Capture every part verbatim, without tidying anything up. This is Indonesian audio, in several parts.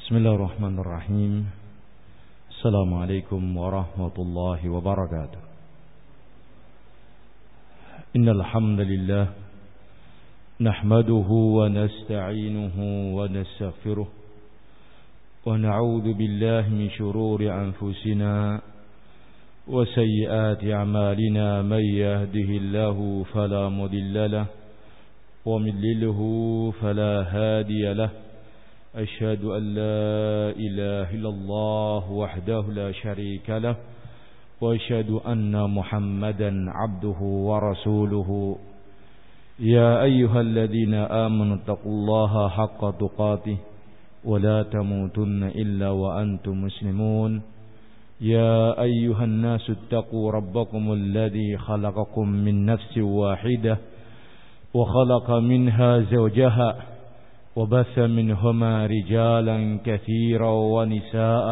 Bismillahirrahmanirrahim. Assalamualaikum warahmatullahi wabarakatuh. Innal hamdalillah nahmaduhu wa nasta'inuhu wa nastaghfiruh wa na'udzu billahi min shururi anfusina wa sayyiati a'malina may yahdihillahu fala mudilla lahu wa man yudlilhu fala hadiya lahu. أشهد أن لا إله إلا الله وحده لا شريك له وأشهد أن محمدا عبده ورسوله يا أيها الذين آمنوا اتقوا الله حق تقاته ولا تموتن إلا وأنتم مسلمون يا أيها الناس اتقوا ربكم الذي خلقكم من نفس واحدة وخلق منها زوجها وبث منهما رجالا كثيرا ونساء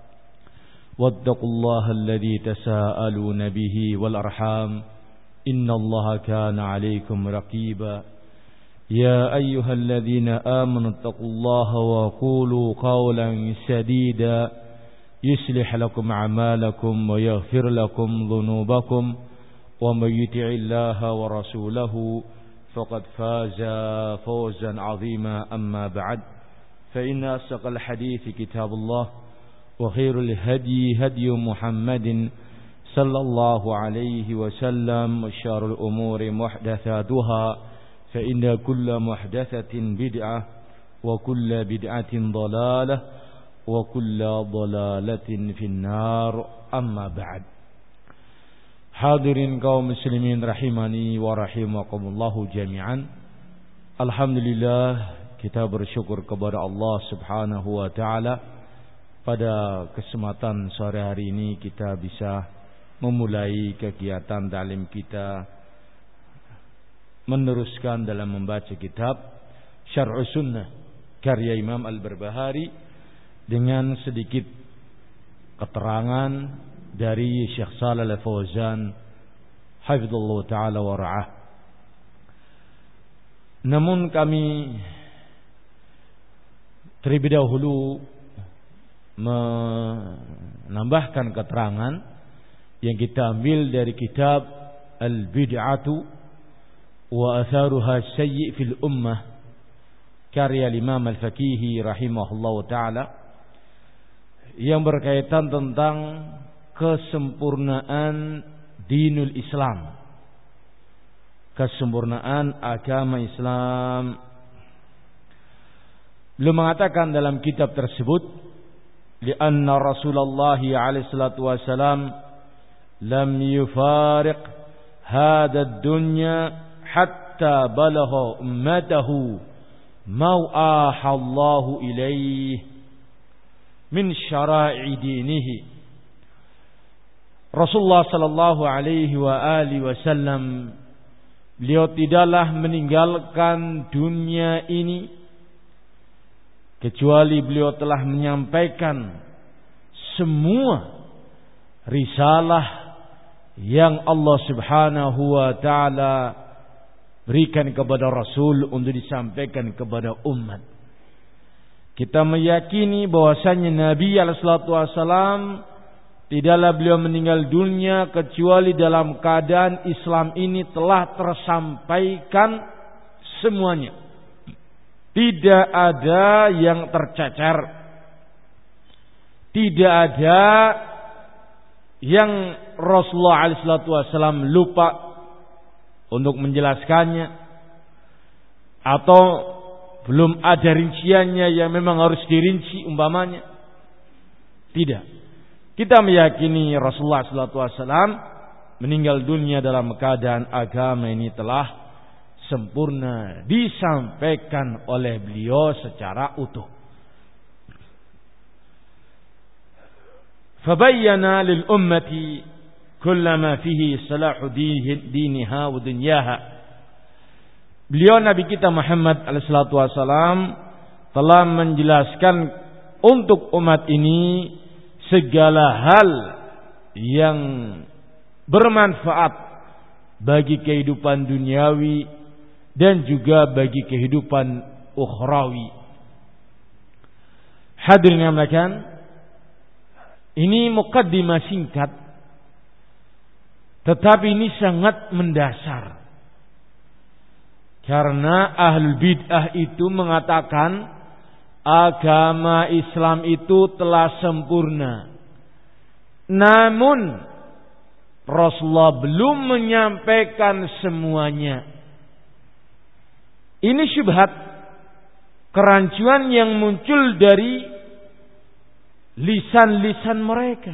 واتقوا الله الذي تساءلون به والأرحام إن الله كان عليكم رقيبا يا أيها الذين آمنوا اتقوا الله وقولوا قولا سديدا يصلح لكم أعمالكم ويغفر لكم ذنوبكم ومن يطع الله ورسوله فقد فاز فوزا عظيما. أما بعد فإن أصدق الحديث كتاب الله وخير الهدي هدي محمد صلى الله عليه وسلم وشر الأمور محدثاتها فإن كل محدثة بدعة وكل بدعة ضلالة وكل ضلالة في النار. أما بعد. Hadirin kaum muslimin rahimani wa rahimakumullahu jami'an. Alhamdulillah, kita bersyukur kepada Allah Subhanahu wa taala pada kesempatan sore hari ini kita bisa memulai kegiatan ta'lim kita, meneruskan dalam membaca kitab Syarh Sunnah karya Imam Al-Barbahari dengan sedikit keterangan dari Syekh Shalih Al-Fauzan hafizallahu taala wa ra'ah. Namun kami terlebih dahulu menambahkan keterangan yang kita ambil dari kitab Al-Bid'atu wa Atharuha Sayyi' fil Ummah karya Imam Al-Faqihi rahimahullahu taala yang berkaitan tentang kesempurnaan dinul Islam, kesempurnaan agama Islam. Beliau mengatakan dalam kitab tersebut, lianna Rasulullah alaihi salatu wasalam lam yufariq hadha ad-dunya hatta balagha ummatahu mau'aha Allah ilaihi min syara'i dinihi. Rasulullah sallallahu alaihi wa alihi wasallam beliau tidaklah meninggalkan dunia ini kecuali beliau telah menyampaikan semua risalah yang Allah Subhanahu wa taala berikan kepada Rasul untuk disampaikan kepada umat. Kita meyakini bahwasanya Nabi alaihi salatu wasallam tidaklah beliau meninggal dunia kecuali dalam keadaan Islam ini telah tersampaikan semuanya. Tidak ada yang tercecer. Tidak ada yang Rasulullah alaihi salatu wasallam lupa untuk menjelaskannya, atau belum ada rinciannya yang memang harus dirinci umpamanya. Tidak. Kita meyakini Rasulullah sallallahu alaihi wasallam meninggal dunia dalam keadaan agama ini telah sempurna disampaikan oleh beliau secara utuh. Fabayyana lil ummati kullama fihi salahu diniha wa dunyaha. Beliau Nabi kita Muhammad alaihi salatu wasallam telah menjelaskan untuk umat ini segala hal yang bermanfaat bagi kehidupan duniawi dan juga bagi kehidupan ukhrawi. Hadirin yang muliakan, ini mukaddimah singkat, tetapi ini sangat mendasar. Karena ahlul bid'ah itu mengatakan agama Islam itu telah sempurna. Namun Rasulullah belum menyampaikan semuanya. Ini syubhat, kerancuan yang muncul dari lisan-lisan mereka.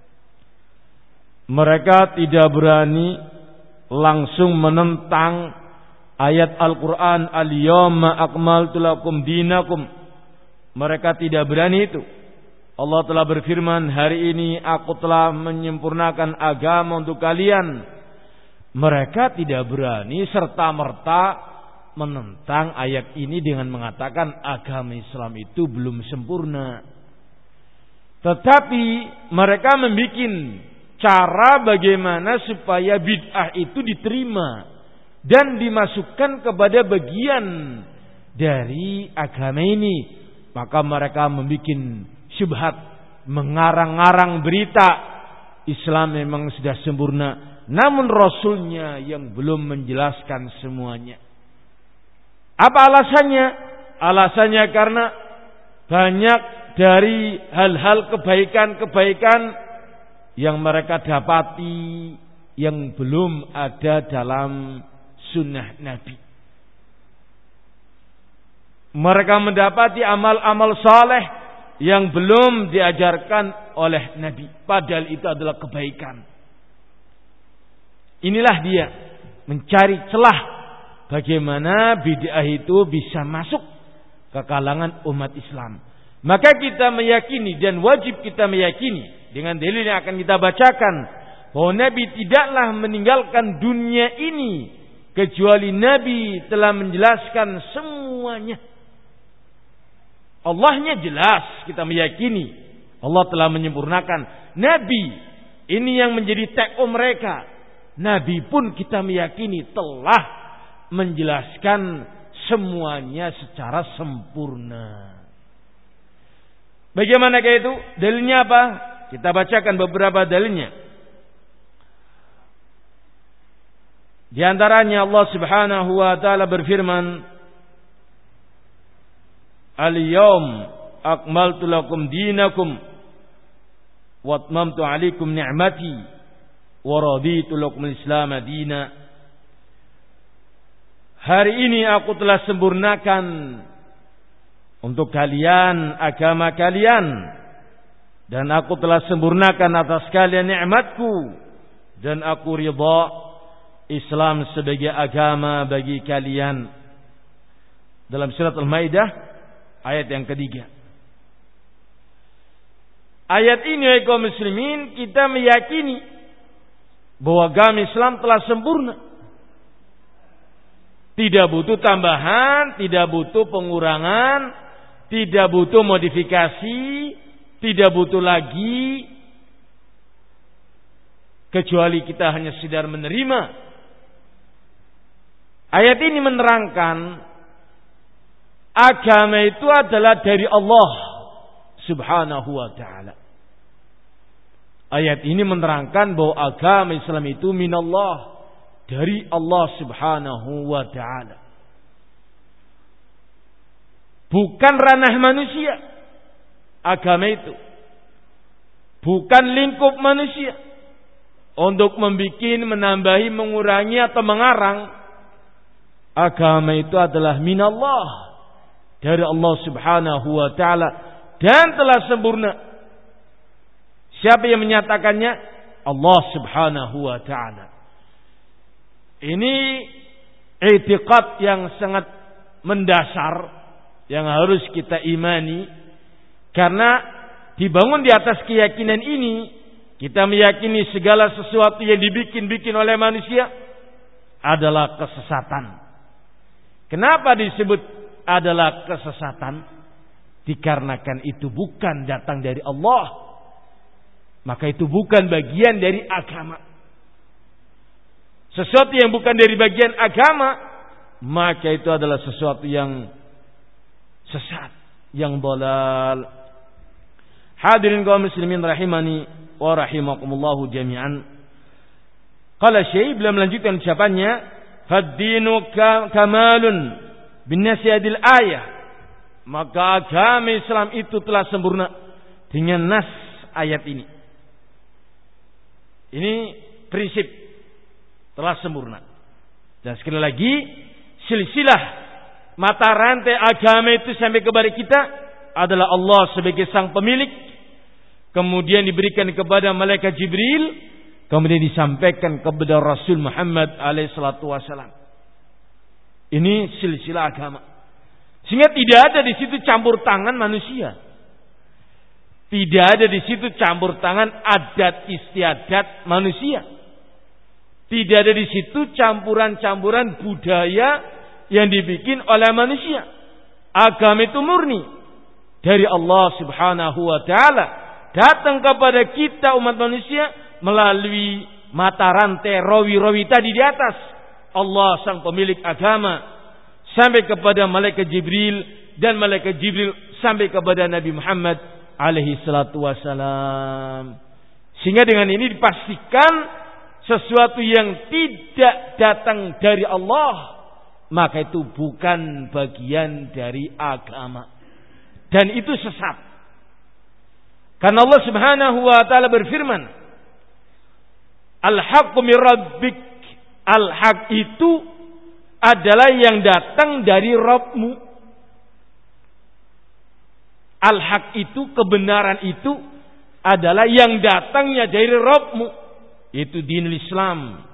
Mereka tidak berani langsung menentang ayat Al-Quran, Al-Yawma akmaltu lakum dinakum. Mereka tidak berani itu. Allah telah berfirman, hari ini aku telah menyempurnakan agama untuk kalian. Mereka tidak berani serta-merta menentang ayat ini dengan mengatakan agama Islam itu belum sempurna. Tetapi mereka membuat cara bagaimana supaya bid'ah itu diterima dan dimasukkan kepada bagian dari agama ini. Maka mereka membuat syubhat, mengarang-arang berita Islam memang sudah sempurna, namun Rasulnya yang belum menjelaskan semuanya. Apa alasannya? Alasannya karena banyak dari hal-hal kebaikan-kebaikan yang mereka dapati yang belum ada dalam sunnah Nabi. Mereka mendapati amal-amal saleh yang belum diajarkan oleh Nabi, padahal itu adalah kebaikan. Inilah dia mencari celah bagaimana bid'ah itu bisa masuk ke kalangan umat Islam. Maka kita meyakini dan wajib kita meyakini dengan dalil yang akan kita bacakan bahwa Nabi tidaklah meninggalkan dunia ini kecuali Nabi telah menjelaskan semuanya. Allahnya jelas, kita meyakini Allah telah menyempurnakan. Nabi ini yang menjadi teko mereka. Nabi pun kita meyakini telah menjelaskan semuanya secara sempurna. Bagaimana kayak itu? Dalilnya apa? Kita bacakan beberapa dalilnya. Di antaranya Allah Subhanahu wa taala berfirman, Al-yawm akmaltu lakum dinakum wa atmamtu alaikum ni'mati wa raditu lakum al-islam dina. Hari ini aku telah sempurnakan untuk kalian agama kalian, dan aku telah sempurnakan atas kalian nikmatku, dan aku ridha Islam sebagai agama bagi kalian. Dalam surat Al-Maidah ayat yang ketiga. Ayat ini ya kaum muslimin, kita meyakini bahwa agama Islam telah sempurna. Tidak butuh tambahan, tidak butuh pengurangan, tidak butuh modifikasi, tidak butuh lagi, kecuali kita hanya sekedar menerima. Ayat ini menerangkan agama itu adalah dari Allah Subhanahu wa ta'ala. Ayat ini menerangkan bahwa agama Islam itu minallah, dari Allah Subhanahu wa ta'ala. Bukan ranah manusia agama itu. Bukan lingkup manusia untuk membuat, menambahi, mengurangi atau mengarang. Agama itu adalah minallah, dari Allah Subhanahu wa ta'ala, dan telah sempurna. Siapa yang menyatakannya? Allah Subhanahu wa ta'ala. Ini i'tiqad yang sangat mendasar yang harus kita imani, karena dibangun di atas keyakinan ini kita meyakini segala sesuatu yang dibikin-bikin oleh manusia adalah kesesatan. Kenapa disebut adalah kesesatan? Dikarenakan itu bukan datang dari Allah, maka itu bukan bagian dari agama. Sesuatu yang bukan dari bagian agama, maka itu adalah sesuatu yang sesat, yang dhalal, Hadirin kaum muslimin rahimani wa rahimakumullahu jami'an. Qala Syekh beliau melanjutkan ucapannya, "Fad-dinu kamalun binasihadil ayah." Maka agama Islam itu telah sempurna dengan nas ayat ini. Ini prinsip telah sempurna. Dan sekali lagi, silsilah mata rantai agama itu sampai kepada kita adalah Allah sebagai sang pemilik. Kemudian diberikan kepada malaikat Jibril, kemudian disampaikan kepada Rasul Muhammad alaihi salatu wasallam. Ini silsilah agama. Sehingga tidak ada di situ campur tangan manusia. Tidak ada di situ campur tangan adat istiadat manusia. Tidak ada di situ campuran-campuran budaya yang dibikin oleh manusia. Agama itu murni dari Allah Subhanahu wa taala, datang kepada kita umat manusia melalui mata rantai rawi-rawi tadi di atas. Allah sang pemilik agama sampai kepada malaikat Jibril, dan malaikat Jibril sampai kepada Nabi Muhammad alaihi salatu wasalam. Sehingga dengan ini dipastikan sesuatu yang tidak datang dari Allah, maka itu bukan bagian dari agama, dan itu sesat. Karena Allah Subhanahu wa taala berfirman, "Al-haqqu mir rabbik." Al-haq itu adalah yang datang dari Rabbmu. Al-haq itu, kebenaran itu adalah yang datangnya dari Rabbmu, yaitu dinul Islam.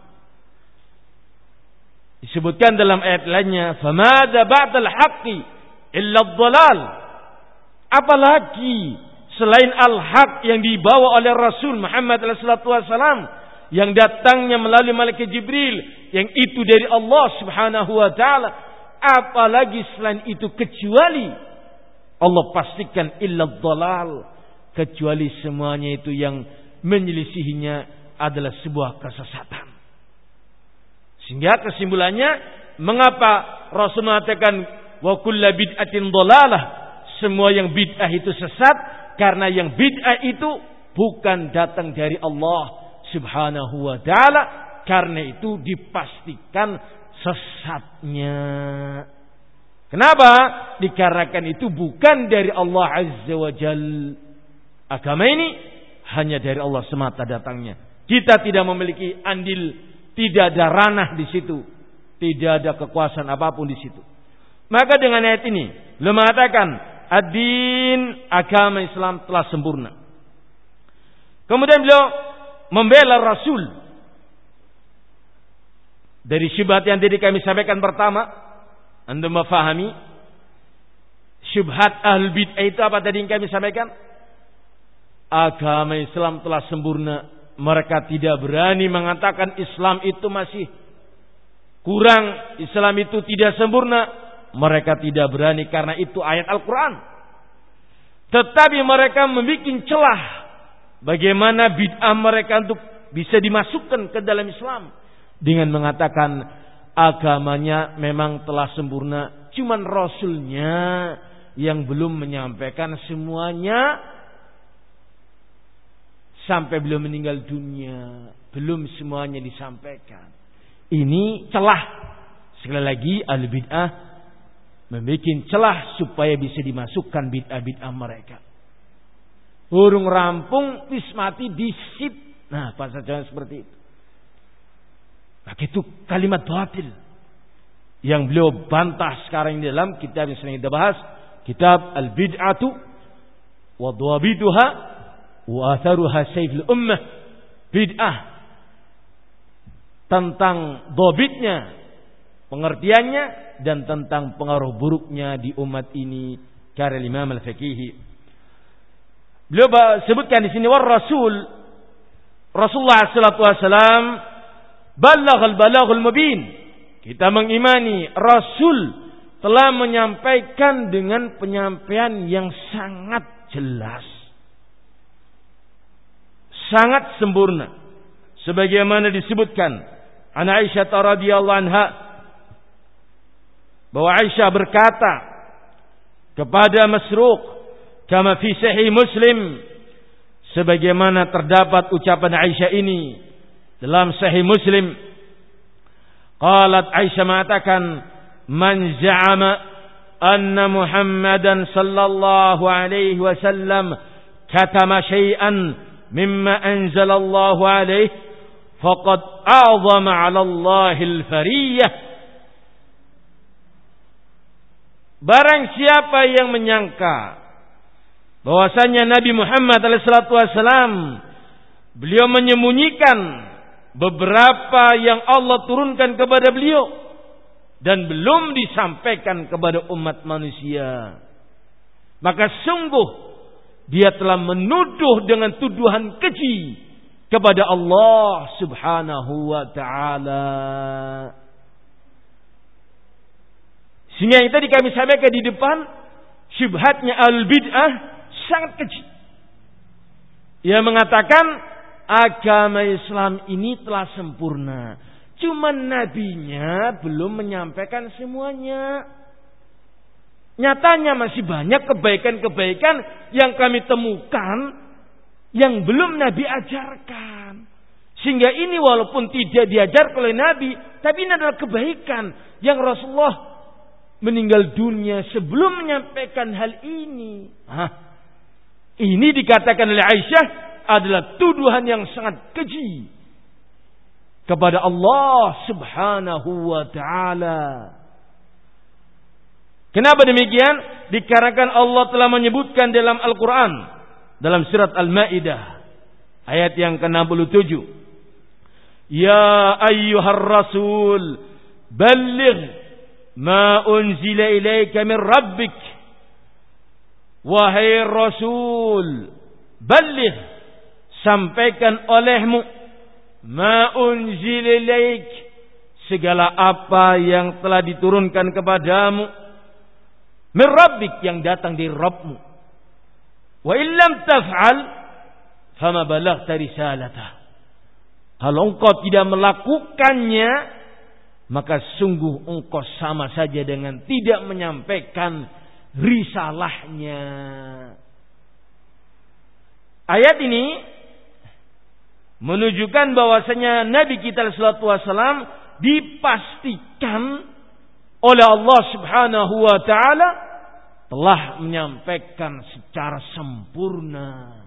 Disebutkan dalam ayat lainnya, "Famadza ba'dal haqqi illa ad-dhalal." Apalagi selain al-haq yang dibawa oleh Rasul Muhammad sallallahu alaihi wasallam, yang datangnya melalui malaikat Jibril, yang itu dari Allah Subhanahu wa taala, apalagi selain itu kecuali Allah pastikan illa dhalal, kecuali semuanya itu yang menyelisihinya adalah sebuah kesesatan. Sehingga kesimpulannya, mengapa Rasul mengatakan wa kullu bid'atin dhalalah, semua yang bid'ah itu sesat? Karena yang bid'ah itu bukan datang dari Allah Subhanahu wa taala, karena itu dipastikan sesatnya. Kenapa? Dikarenakan itu bukan dari Allah Azza wa Jal. Agama ini hanya dari Allah semata datangnya. Kita tidak memiliki andil, tidak ada ranah di situ, tidak ada kekuasaan apapun di situ. Maka dengan ayat ini beliau mengatakan, ad-din, agama Islam telah sempurna. Kemudian beliau membela Rasul dari syubhat yang tadi kami sampaikan. Pertama, anda memahami syubhat ahlul bid'ah itu apa tadi yang kami sampaikan? Agama Islam telah sempurna. Mereka tidak berani mengatakan Islam itu masih kurang, Islam itu tidak sempurna. Mereka tidak berani karena itu ayat Al-Quran. Tetapi mereka membuat celah bagaimana bid'ah mereka untuk bisa dimasukkan ke dalam Islam dengan mengatakan agamanya memang telah sempurna, cuman Rasulnya yang belum menyampaikan semuanya sampai beliau meninggal dunia, belum semuanya disampaikan. Ini celah. Sekali lagi, ahli bid'ah membuat celah supaya bisa dimasukkan bid'ah-bid'ah mereka. Burung rampung wis mati disit. Nah, bahasa Jawa seperti itu. Maka itu kalimat batil yang beliau bantah sekarang di dalam kitab yang sering kita bahas, kitab Al-Bid'atu wa Dhawabiduha wa Atharuha Sayful Ummah. Bid'ah tentang dhabitnya, pengertiannya, dan tentang pengaruh buruknya di umat ini, karya Imam Al-Faqihi. Beliau sebutkan di sini, war Rasul, Rasulullah sallallahu alaihi wasallam balaghal balaghul mubin. Kita mengimani Rasul telah menyampaikan dengan penyampaian yang sangat jelas, sangat sempurna, sebagaimana disebutkan an Aisyah radhiyallahu anha, bahwa Aisyah berkata kepada Masruq, kama fi sahih Muslim, sebagaimana terdapat ucapan Aisyah ini dalam Sahih Muslim. Qalat, Aisyah mengatakan, man za'ama anna Muhammadan sallallahu alaihi wasallam katama syai'an mimma anzalallahu alaihi faqad a'zama 'ala Allahil fariyah. Barang siapa yang menyangka bahwasanya Nabi Muhammad alaihi salatu wasallam beliau menyembunyikan beberapa yang Allah turunkan kepada beliau dan belum disampaikan kepada umat manusia, maka sungguh dia telah menuduh dengan tuduhan keji kepada Allah Subhanahu wa ta'ala. Sehingga yang tadi kami sampaikan di depan, syubhatnya al-bid'ah sangat keji. Ia mengatakan agama Islam ini telah sempurna, cuman nabinya belum menyampaikan semuanya. Nyatanya masih banyak kebaikan-kebaikan yang kami temukan yang belum Nabi ajarkan. Sehingga ini walaupun tidak diajar oleh Nabi, tapi ini adalah kebaikan yang Rasulullah meninggal dunia sebelum menyampaikan hal ini. Hah? Ini dikatakan oleh Aisyah adalah tuduhan yang sangat keji kepada Allah Subhanahu wa ta'ala. Kenapa demikian? Dikarenakan Allah telah menyebutkan dalam Al-Quran, dalam surat Al-Ma'idah ayat yang ke enam puluh tujuh, ya ayyuhar rasul balligh ma unzila ilaika min rabbik. Wahai Rasul, balligh, sampaikan olehmu, ma unzila ilaik, segala apa yang telah diturunkan kepadamu, min rabbik, yang datang dari Rabbmu. Wa illam taf'al fama balaghta risalatah. Kalau engkau tidak melakukannya, maka sungguh engkau sama saja dengan tidak menyampaikan risalahnya. Ayat ini menunjukkan bahwasanya Nabi kita sallallahu alaihi wasallam dipastikan oleh Allah Subhanahu wa taala telah menyampaikan secara sempurna.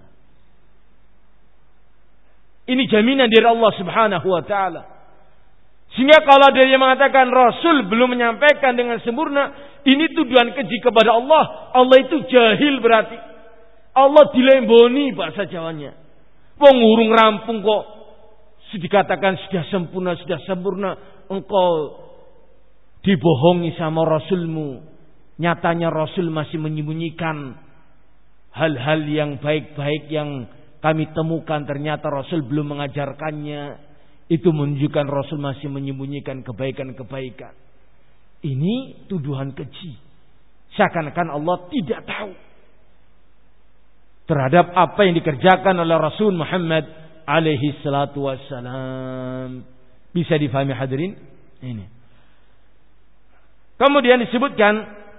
Ini jaminan dari Allah Subhanahu wa taala. Sehingga kalau ada yang mengatakan Rasul belum menyampaikan dengan sempurna, ini tuduhan keji kepada Allah. Allah itu jahil berarti. Allah dilemboni bahasa Jawanya. Wong urung rampung kok dikatakan sudah sempurna, sudah sempurna. Engkau dibohongi sama Rasulmu. Nyatanya Rasul masih menyembunyikan hal-hal yang baik-baik yang kami temukan. Ternyata Rasul belum mengajarkannya. Itu menunjukkan Rasul masih menyembunyikan kebaikan-kebaikan. Ini tuduhan keji. Seakan-akan Allah tidak tahu terhadap apa yang dikerjakan oleh Rasul Muhammad alaihi salatu wassalam. Bisa difahami hadirin? Ini. Kemudian disebutkan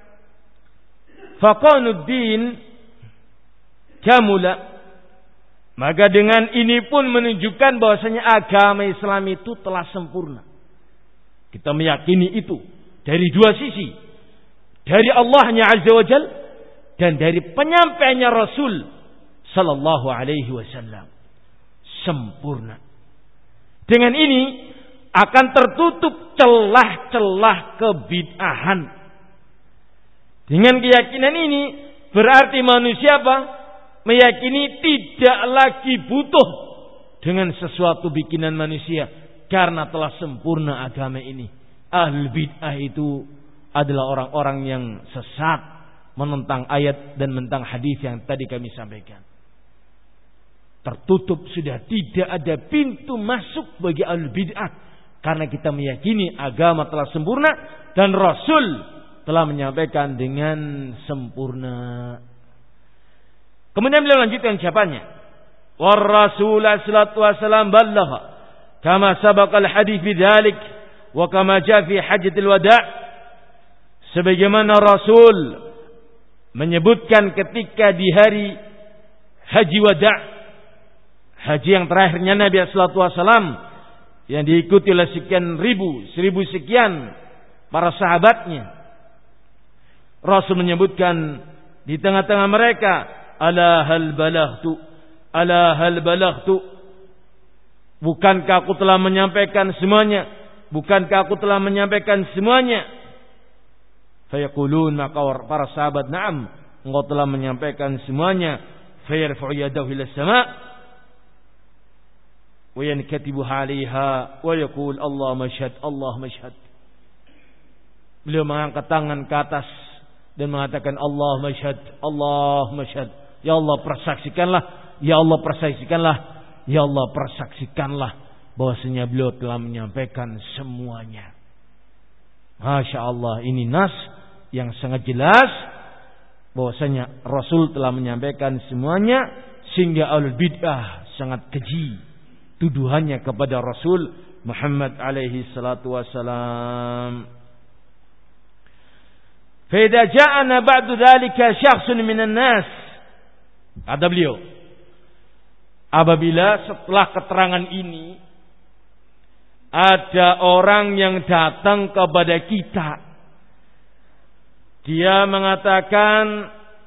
faqanuddin kamula. Maka dengan ini pun menunjukkan bahwasanya agama Islam itu telah sempurna. Kita meyakini itu dari dua sisi. Dari Allahnya Azza wa Jal dan dari penyampaiannya Rasul sallallahu alaihi wasallam. Sempurna. Dengan ini akan tertutup celah-celah kebid'ahan. Dengan keyakinan ini berarti manusia apa? Meyakini tidak lagi butuh dengan sesuatu bikinan manusia karena telah sempurna agama ini. Ahlul bid'ah itu adalah orang-orang yang sesat, menentang ayat dan menentang hadis yang tadi kami sampaikan. Tertutup sudah, tidak ada pintu masuk bagi ahlul bid'ah karena kita meyakini agama telah sempurna dan Rasul telah menyampaikan dengan sempurna. Kemudian beliau lanjutkan ucapannya. War Rasul sallallahu alaihi wasallam ballagha kama sabaqa al-hadits bidzalik wa kama jaa fi hajjatil wada'. Sebagaimana Rasul menyebutkan ketika di hari haji wada', Haji yang terakhirnya Nabi sallallahu alaihi wasallam yang diikuti oleh sekian ribu, seribu sekian para sahabatnya. Rasul menyebutkan di tengah-tengah mereka, ala hal balaghtu, ala hal balaghtu. Bukankah aku telah menyampaikan semuanya? Bukankah aku telah menyampaikan semuanya? Fayaqulun, maka para sahabat, na'am, engkau telah menyampaikan semuanya. Fayarfa'u yadahu ila sama' wa yankatibu 'alaiha wa yaqul Allah mashhad, Allah mashhad. Beliau mengangkat tangan ke atas dan mengatakan Allah mashhad, Allah mashhad. Ya Allah persaksikanlah, ya Allah persaksikanlah, ya Allah persaksikanlah bahwasanya beliau telah menyampaikan semuanya. Masya Allah, ini nas yang sangat jelas bahwasanya Rasul telah menyampaikan semuanya, sehingga ahlul bid'ah sangat keji tuduhannya kepada Rasul Muhammad alaihi salatu wassalam. Fa idza ja'ana ba'du dzalika syakhsun minan nas, kata beliau, apabila setelah keterangan ini ada orang yang datang kepada kita, dia mengatakan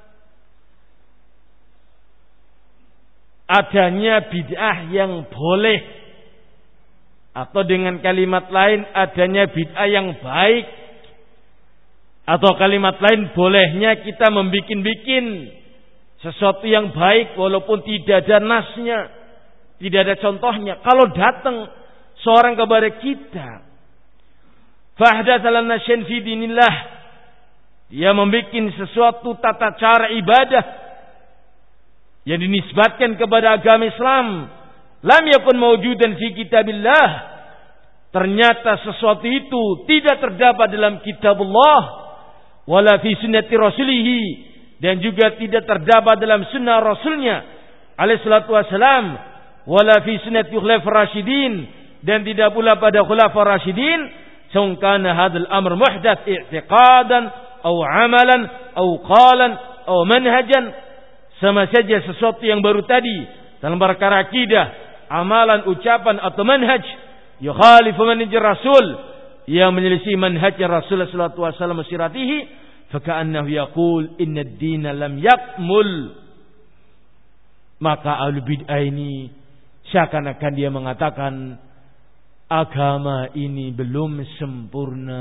adanya bid'ah yang boleh, atau dengan kalimat lain adanya bid'ah yang baik, atau kalimat lain bolehnya kita membikin-bikin sesuatu yang baik walaupun tidak ada nasnya, tidak ada contohnya. Kalau datang seorang kepada kita, fahdatsa lana syai'an fi dinillah, dia membuat sesuatu tata cara ibadah yang dinisbatkan kepada agama Islam, lam yakun mawjudan fi kitabillah, ternyata sesuatu itu tidak terdapat dalam kitabullah, wala fi sunnati rasulih, dan juga tidak terdapat dalam sunnah rasulnya alaihi salatu wassalam, wala fi sunnati khulafar rasyidin, dan tidak pula pada khulafar rasyidin, sungkana hadzal amr muhdath i'tiqadan aw amalan aw qalan aw manhajan, sama saja sesuatu yang baru tadi dalam perkara akidah, amalan, ucapan atau manhaj, yukhalifu manhaj rasul, yang menyelisih manhaj Rasulullah sallallahu alaihi wasallam siratihi, faka'annahu yaqul inna ad-dina lam yakmul. Maka ahlu bid'ah ini seakan-akan dia mengatakan agama ini belum sempurna.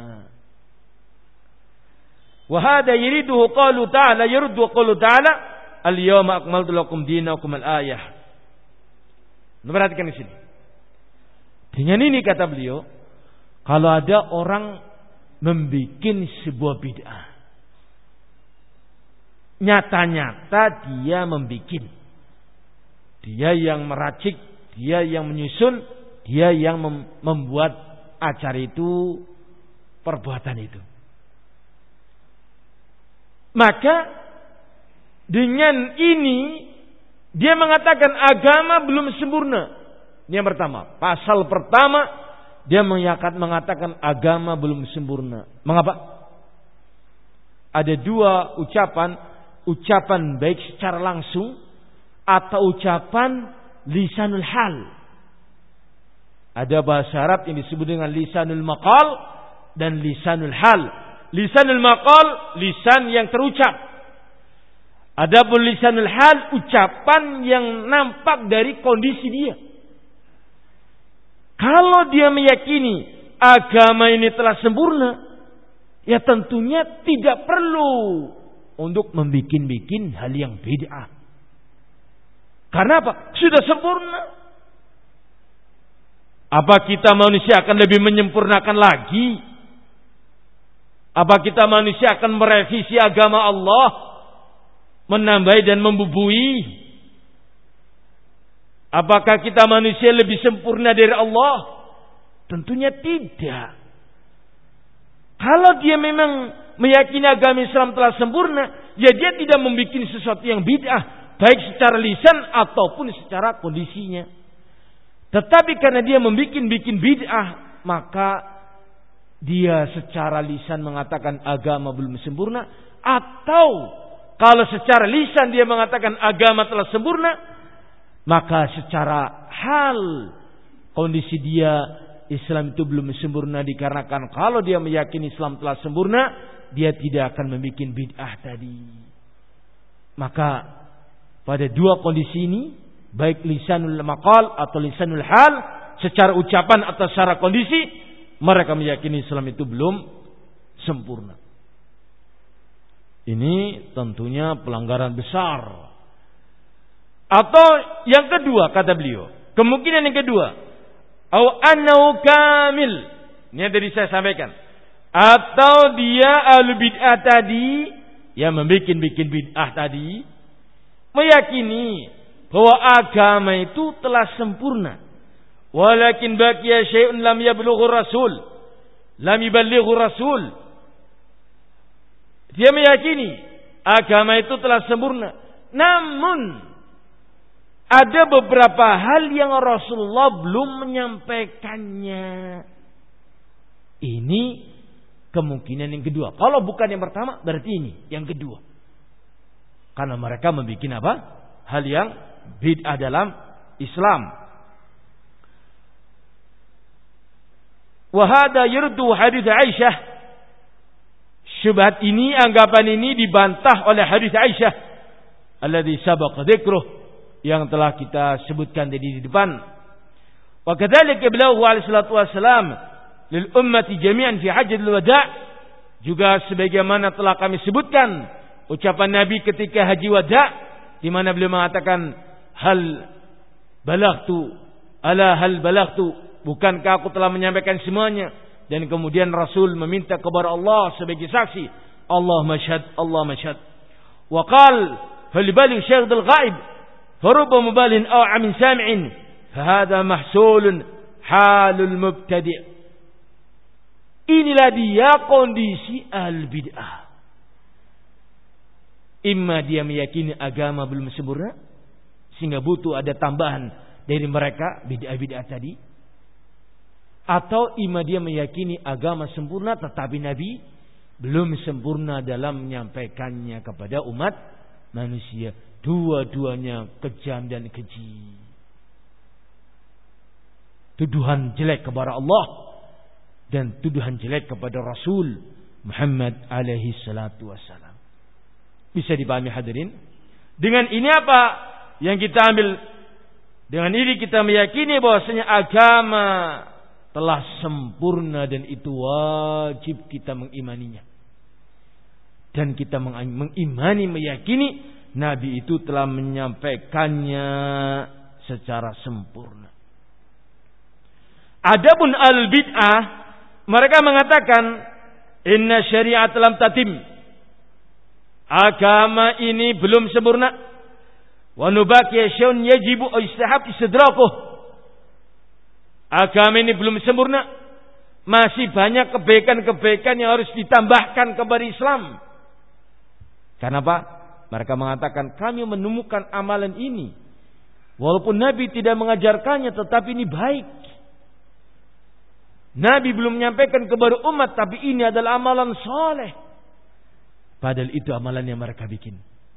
Wa hadha yuriduhu qalu ta'ala, yuridu qalu ta'ala al-yawma akmaltu lakum dinakum, al-ayah. Perhatikan di sini. Dengan ini kata beliau, kalau ada orang membikin sebuah bid'ah, nyata-nyata dia membikin, dia yang meracik, dia yang menyusun, dia yang mem- membuat acara itu, perbuatan itu, maka dengan ini dia mengatakan agama belum sempurna. Ini yang pertama, pasal pertama, dia mengatakan agama belum sempurna. Mengapa? Ada dua ucapan, ucapan baik secara langsung atau ucapan lisanul hal. Ada bahasa Arab yang disebut dengan lisanul maqal dan lisanul hal. Lisanul maqal, lisan yang terucap. Adapun lisanul hal, ucapan yang nampak dari kondisi dia. Kalau dia meyakini agama ini telah sempurna, ya tentunya tidak perlu untuk membikin-bikin hal yang bid'ah. Karena apa? Sudah sempurna. Apa kita manusia akan lebih menyempurnakan lagi? Apa kita manusia akan merevisi agama Allah, menambahi dan membubui? Apakah kita manusia lebih sempurna dari Allah? Tentunya tidak. Kalau dia memang meyakini agama Islam telah sempurna, ya dia tidak membuat sesuatu yang bid'ah, baik secara lisan ataupun secara kondisinya. Tetapi karena dia membuat-bikin bid'ah, maka dia secara lisan mengatakan agama belum sempurna, atau kalau secara lisan dia mengatakan agama telah sempurna, maka secara hal kondisi dia Islam itu belum sempurna, dikarenakan kalau dia meyakini Islam telah sempurna, dia tidak akan membuat bid'ah tadi. Maka pada dua kondisi ini, baik lisanul maqal atau lisanul hal, secara ucapan atau secara kondisi, mereka meyakini Islam itu belum sempurna. Ini tentunya pelanggaran besar. Atau yang kedua, kata beliau, kemungkinan yang kedua, au annahu kamil. Ini yang tadi saya sampaikan. Atau dia ahlu bid'ah tadi, yang membikin-bikin bid'ah tadi, meyakini bahwa agama itu telah sempurna. Walakin baqiya syai'un lam yablughu rasul. Lam yuballighu rasul. Dia meyakini agama itu telah sempurna. Namun ada beberapa hal yang Rasulullah belum menyampaikannya. Ini kemungkinan yang kedua. Kalau bukan yang pertama, berarti ini yang kedua. Karena mereka membuat apa? Hal yang bid'ah dalam Islam. Wa hada yurdu hadits Aisyah. Syubhat ini, anggapan ini dibantah oleh hadits Aisyah alladzi sabaqa dzikruh, yang telah kita sebutkan tadi di depan. Wa kadzalika beliau alaihi salatu wasalam lil ummati jami'an fi hajjatul wada', juga sebagaimana telah kami sebutkan ucapan Nabi ketika haji wada', di mana beliau mengatakan hal balaghtu ala hal balaghtu, bukankah aku telah menyampaikan semuanya? Dan kemudian Rasul meminta kepada Allah sebagai saksi, Allah masyhad, Allah masyhad. Wa qal falibali syahidul ghaib faruba mubalin aw amin sami'in fahada mahsulun halul mubtadi'. Inilah dia kondisi al-bid'ah. Imma dia meyakini agama belum sempurna, sehingga butuh ada tambahan dari mereka bid'ah-bid'ah tadi. Atau imma dia meyakini agama sempurna, tetapi Nabi belum sempurna dalam menyampaikannya kepada umat manusia. Dua-duanya kejam dan keji. Tuduhan jelek kepada Allah dan tuduhan jelek kepada Rasul Muhammad alaihi salatu wassalam. Bisa dipahami hadirin? Dengan ini apa yang kita ambil? Dengan ini kita meyakini bahwasanya agama telah sempurna dan itu wajib kita mengimaninya. Dan kita mengimani, meyakini Nabi itu telah menyampaikannya secara sempurna. Adapun al-bid'ah, mereka mengatakan inna syariat lam tatim, agama ini belum sempurna. Wa nubaqiya syai'un yajibu istihab istidrakuh, agama ini belum sempurna, masih banyak kebaikan-kebaikan yang harus ditambahkan kepada Islam. Kenapa? Mereka mengatakan kami menemukan amalan ini, walaupun Nabi tidak mengajarkannya, tetapi ini baik. Nabi belum menyampaikan kepada umat, tapi ini adalah amalan soleh. Padahal itu amalan yang mereka bikin.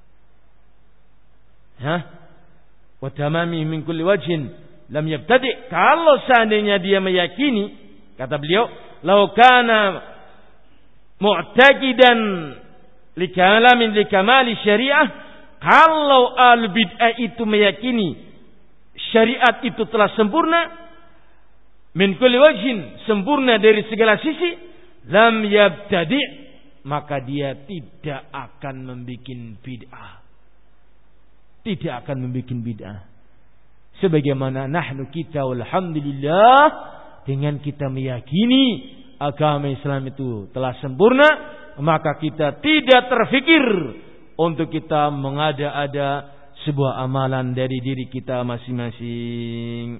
Hah? Wa tamami min kulli wajhin lam yabtadi'. Kalau seandainya dia meyakini, kata beliau, law kana mu'taqidan likalamin likamali syariah, kalau al-bid'ah itu meyakini syariat itu telah sempurna, min kulli wajhin, sempurna dari segala sisi, lam yabtadi', maka dia tidak akan membikin bid'ah. Tidak akan membikin bid'ah. Sebagaimana nahnu kita walhamdulillah, dengan kita meyakini agama Islam itu telah sempurna, maka kita tidak terfikir untuk kita mengada-ada sebuah amalan dari diri kita masing-masing.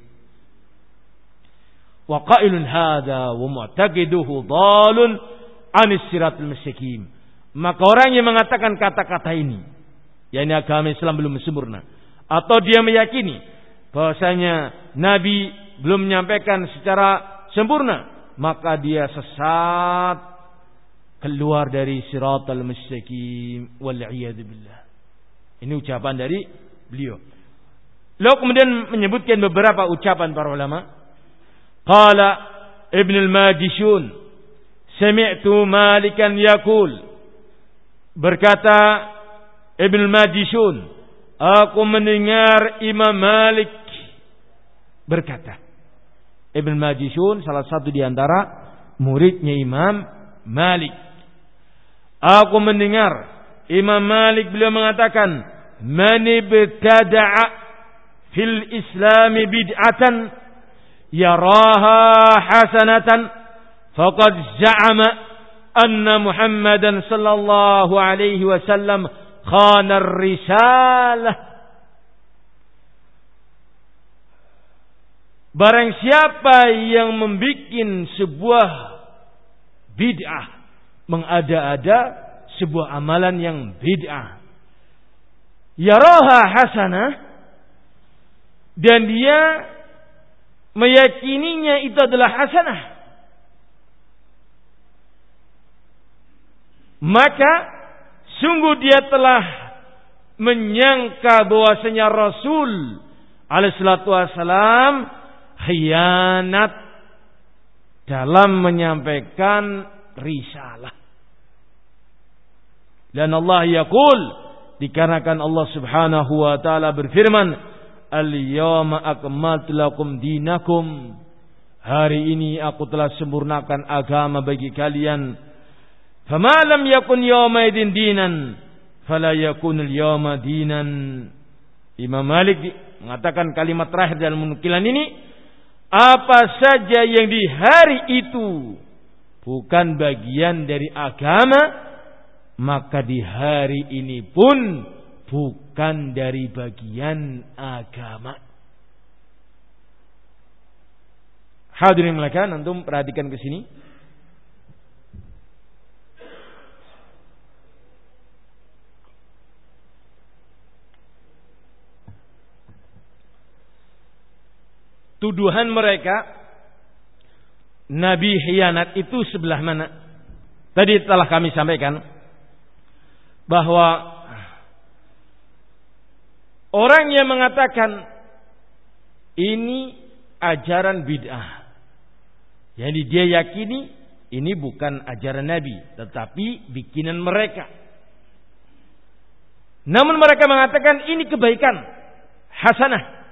Wa qailun hadza wa mu'taqiduhu dhalun 'anis siratal mustaqim. Maka orang yang mengatakan kata-kata ini, yakni agama Islam belum sempurna, atau dia meyakini bahwasanya Nabi belum menyampaikan secara sempurna, maka dia sesat, keluar dari siratal mustaqim wal iyad billah. Ini ucapan dari beliau. Lalu kemudian menyebutkan beberapa ucapan para ulama. Qala Ibn al-Majishun, sami'tu Malikan yaqul. Berkata Ibn al-Majishun, aku mendengar Imam Malik berkata. Ibn al-Majishun salah satu di antara muridnya Imam Malik. Aku mendengar Imam Malik beliau mengatakan, man ibtada'a fil Islam bid'atan yaraha hasanatan faqad za'ama anna Muhammadan sallallahu alaihi wasallam khana ar-risalah. Barang siapa yang membikin sebuah bid'ah, mengada-ada sebuah amalan yang bid'ah, yaraha hasanah, dan dia meyakininya itu adalah hasanah, maka sungguh dia telah menyangka bahwasanya Rasul alaihi salatu wasalam khianat dalam menyampaikan risalah. Dan Allah yaqul, dikarenakan Allah Subhanahu wa taala berfirman, al-yawma akmaltu lakum dinakum, hari ini aku telah sempurnakan agama bagi kalian. Fama lam yakun yawma idin dinan fala yakunul yawma dinan. Imam Malik mengatakan kalimat terakhir dalam penukilan ini, apa saja yang di hari itu bukan bagian dari agama, maka di hari ini pun bukan dari bagian agama. Hadirin melakukan, antum perhatikan ke sini. Tuduhan mereka Nabi khianat itu sebelah mana? Tadi telah kami sampaikan bahwa orang yang mengatakan ini ajaran bid'ah, jadi dia yakini ini bukan ajaran Nabi, tetapi bikinan mereka. Namun mereka mengatakan ini kebaikan, hasanah.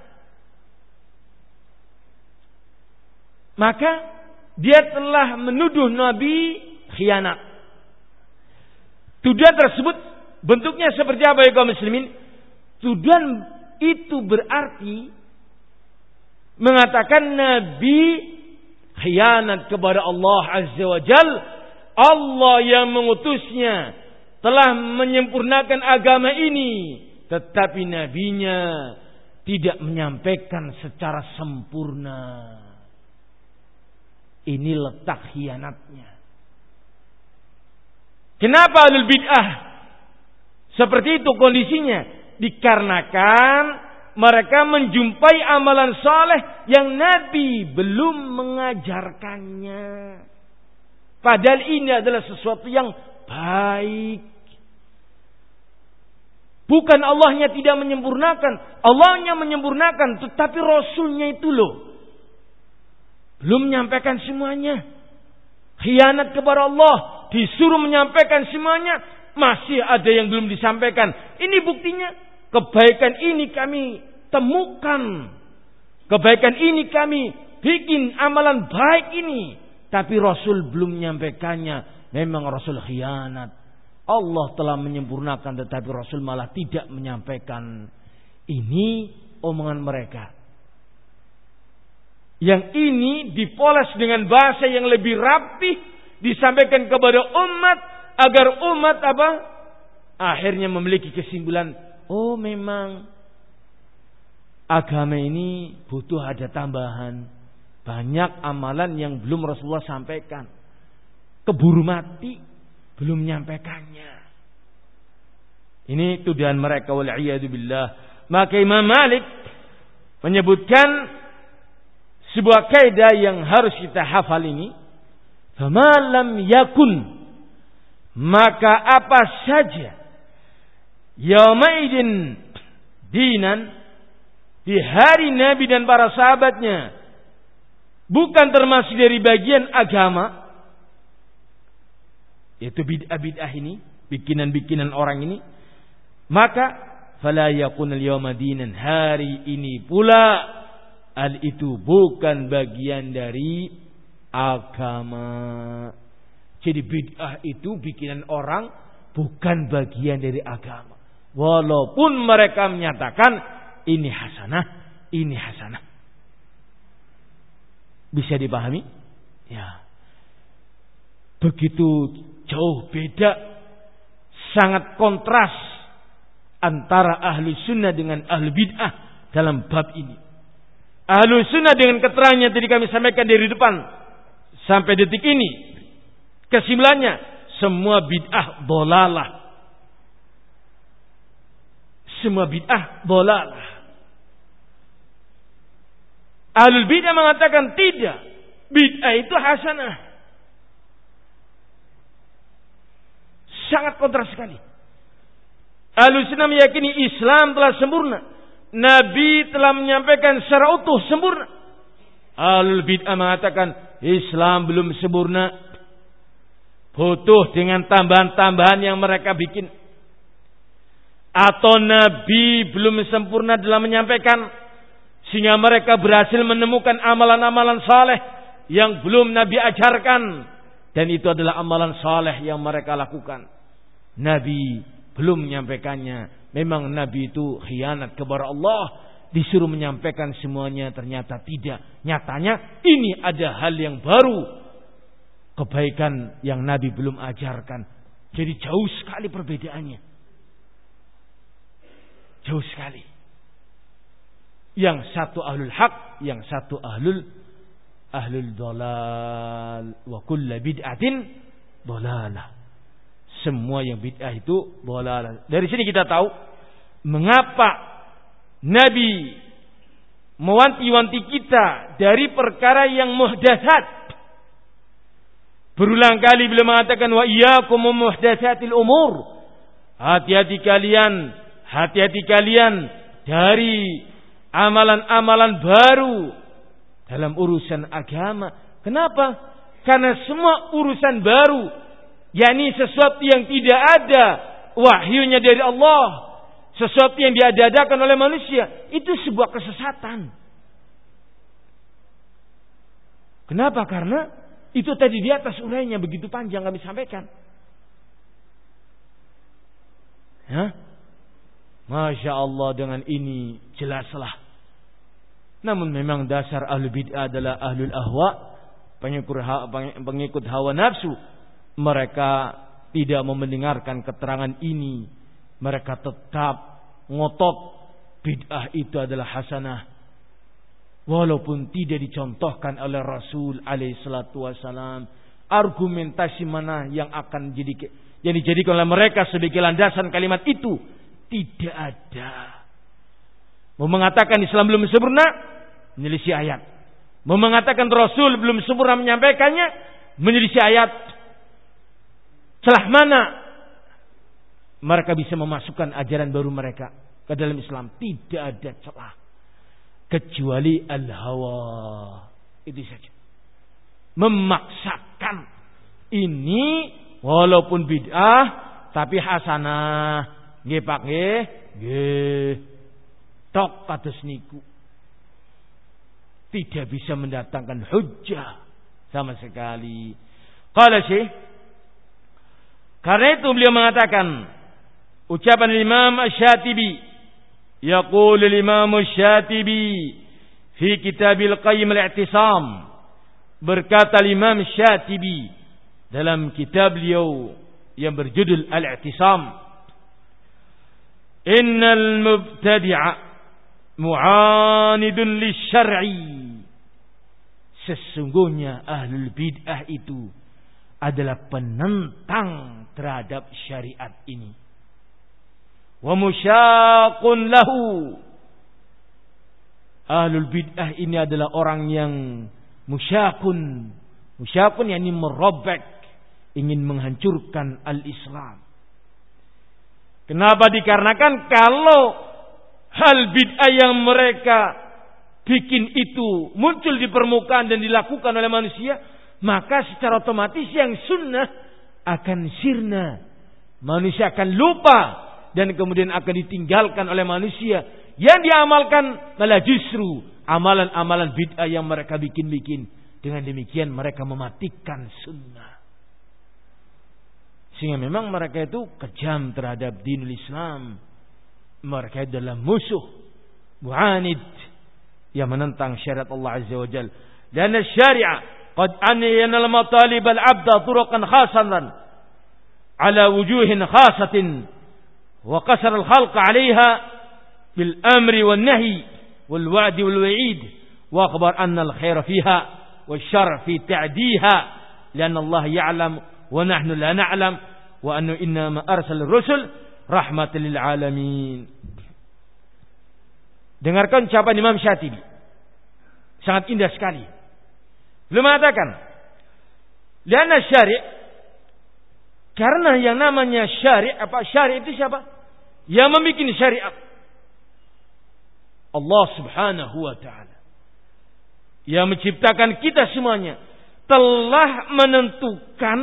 Maka dia telah menuduh Nabi khianat. Tuduhan tersebut bentuknya seperti apa ya kaum muslimin? Tuduhan itu berarti mengatakan Nabi khianat kepada Allah Azza wa Jal. Allah yang mengutusnya telah menyempurnakan agama ini, tetapi nabinya tidak menyampaikan secara sempurna. Ini letak khianatnya. Kenapa ahlul bid'ah seperti itu kondisinya? Dikarenakan mereka menjumpai amalan saleh yang Nabi belum mengajarkannya. Padahal ini adalah sesuatu yang baik. Bukan Allahnya tidak menyempurnakan, Allahnya menyempurnakan, tetapi Rasulnya itu loh belum menyampaikan semuanya. Khianat kepada Allah, disuruh menyampaikan semuanya, masih ada yang belum disampaikan. Ini buktinya, kebaikan ini kami temukan, kebaikan ini kami bikin, amalan baik ini, tapi Rasul belum menyampaikannya. Memang Rasul khianat. Allah telah menyempurnakan, tetapi Rasul malah tidak menyampaikan. Ini omongan mereka. Yang ini dipoles dengan bahasa yang lebih rapih, disampaikan kepada umat agar umat apa? Akhirnya memiliki kesimpulan, oh memang agama ini butuh ada tambahan. Banyak amalan yang belum Rasulullah sampaikan. Keburu mati belum menyampaikannya. Ini tuduhan mereka, wal'iyadu billah. Maka Imam Malik menyebutkan sebuah kaidah yang harus kita hafal ini. Fama lam yakun, maka apa saja yaumaidin dinan, di hari Nabi dan para sahabatnya bukan termasuk dari bagian agama, yaitu bid'ah-bid'ah ini, bikinan-bikinan orang ini, maka fala yakunul yawma dinan, hari ini pula al itu bukan bagian dari agama. Jadi bid'ah itu bikinan orang, bukan bagian dari agama. Walaupun mereka menyatakan ini hasanah, ini hasanah. Bisa dipahami? Ya. Begitu jauh beda, sangat kontras antara ahlu sunnah dengan ahlu bid'ah dalam bab ini. Ahlu sunnah dengan keterangannya tadi kami sampaikan dari depan sampai detik ini, kesimpulannya semua bid'ah dhalalah. Semua bid'ah dhalalah. Ahlul bid'ah mengatakan tidak, bid'ah itu hasanah. Sangat kontras sekali. Ahlus sunnah meyakini Islam telah sempurna, Nabi telah menyampaikan secara utuh sempurna. Ahlul bid'ah mengatakan Islam belum sempurna, butuh dengan tambahan-tambahan yang mereka bikin. Atau Nabi belum sempurna dalam menyampaikan, sehingga mereka berhasil menemukan amalan-amalan saleh yang belum Nabi ajarkan, dan itu adalah amalan saleh yang mereka lakukan. Nabi belum menyampaikannya. Memang Nabi itu khianat kepada Allah, disuruh menyampaikan semuanya, ternyata tidak. Nyatanya ini ada hal yang baru, kebaikan yang Nabi belum ajarkan. Jadi jauh sekali perbedaannya, jauh sekali. Yang satu ahlul haq, yang satu ahlul ahlul dhalal. Wa kullu bid'atin dhalalah. Semua yang bid'ah itu dhalalah. Dari sini kita tahu mengapa Nabi mewanti-wanti kita dari perkara yang muhdatsat. Berulang kali beliau mengatakan wa iyyakum muhdatsatil umur. Hati-hati kalian, hati-hati kalian dari amalan-amalan baru dalam urusan agama. Kenapa? Karena semua urusan baru, yakni sesuatu yang tidak ada wahyunya dari Allah, sesuatu yang diadakan oleh manusia, itu sebuah kesesatan. Kenapa? Karena itu tadi di atas urainya begitu panjang kami sampaikan. Ya? Masya Allah, dengan ini jelaslah. Namun memang dasar ahlu bid'ah adalah ahlul ahwa, pengikut hawa nafsu. Mereka tidak mau mendengarkan keterangan ini. Mereka tetap ngotot bid'ah itu adalah hasanah, walaupun tidak dicontohkan oleh Rasul alaihi salatu wasalam. Argumentasi mana yang akan jadi yang dijadikan oleh mereka sebagai landasan kalimat itu? Tidak ada. Mau mengatakan Islam belum sempurna, menyelisih ayat. Mau mengatakan Rasul belum sempurna menyampaikannya, menyelisih ayat. Celah mana mereka bisa memasukkan ajaran baru mereka ke dalam Islam? Tidak ada celah, kecuali al-hawa. Itu saja. Memaksakan ini walaupun bid'ah tapi hasanah. Nggih Pak nggih, nggih. Tok kados niku. Tidak bisa mendatangkan hujjah sama sekali. Qala Syekh, karena itu beliau mengatakan ucapan Imam Asy-Syatibi, yaqul Imam Asy-Syatibi fi Kitabil Qayyim al-I'tisam, berkata Imam Asy-Syatibi dalam kitab beliau yang berjudul Al-I'tisam, innal mubtadi'a mu'anidun lisyar'i, sesungguhnya ahlul bid'ah itu adalah penentang terhadap syariat ini. Wa musyaqun lahu, ahlul bid'ah ini adalah orang yang musyaqun. Musyaqun yakni merobek, ingin menghancurkan al-Islam. Kenapa? Dikarenakan kalau hal bid'ah yang mereka bikin itu muncul di permukaan dan dilakukan oleh manusia, maka secara otomatis yang sunnah akan sirna. Manusia akan lupa dan kemudian akan ditinggalkan oleh manusia. Yang diamalkan malah justru amalan-amalan bid'ah yang mereka bikin-bikin. Dengan demikian mereka mematikan sunnah. Sehingga memang mereka itu kejam terhadap dinul Islam. Mereka adalah musuh, mu'anid, yang menentang syariat Allah Azza wa Jalla. Dan syariah qad aniyana al-matalib al-'abda turuqan khasatan ala wujuhin khasatin wa qasar al-khalq 'alayha bil amri wan nahi wal wa'd wal wa'id wa akhbar anna al-khaira fiha wasyarr fi ta'diha lianna Allah ya'lam wa nahnu la na'lam wa anna innama arsal rusul rahmatan lil alamin. Dengarkan ucapan Imam Syatibi. Sangat indah sekali. Beliau mengatakan, "Lianna syari'," karena yang namanya syari', apa syari' itu siapa? Yang membuat syariat. Allah Subhanahu wa taala. Yang menciptakan kita semuanya telah menentukan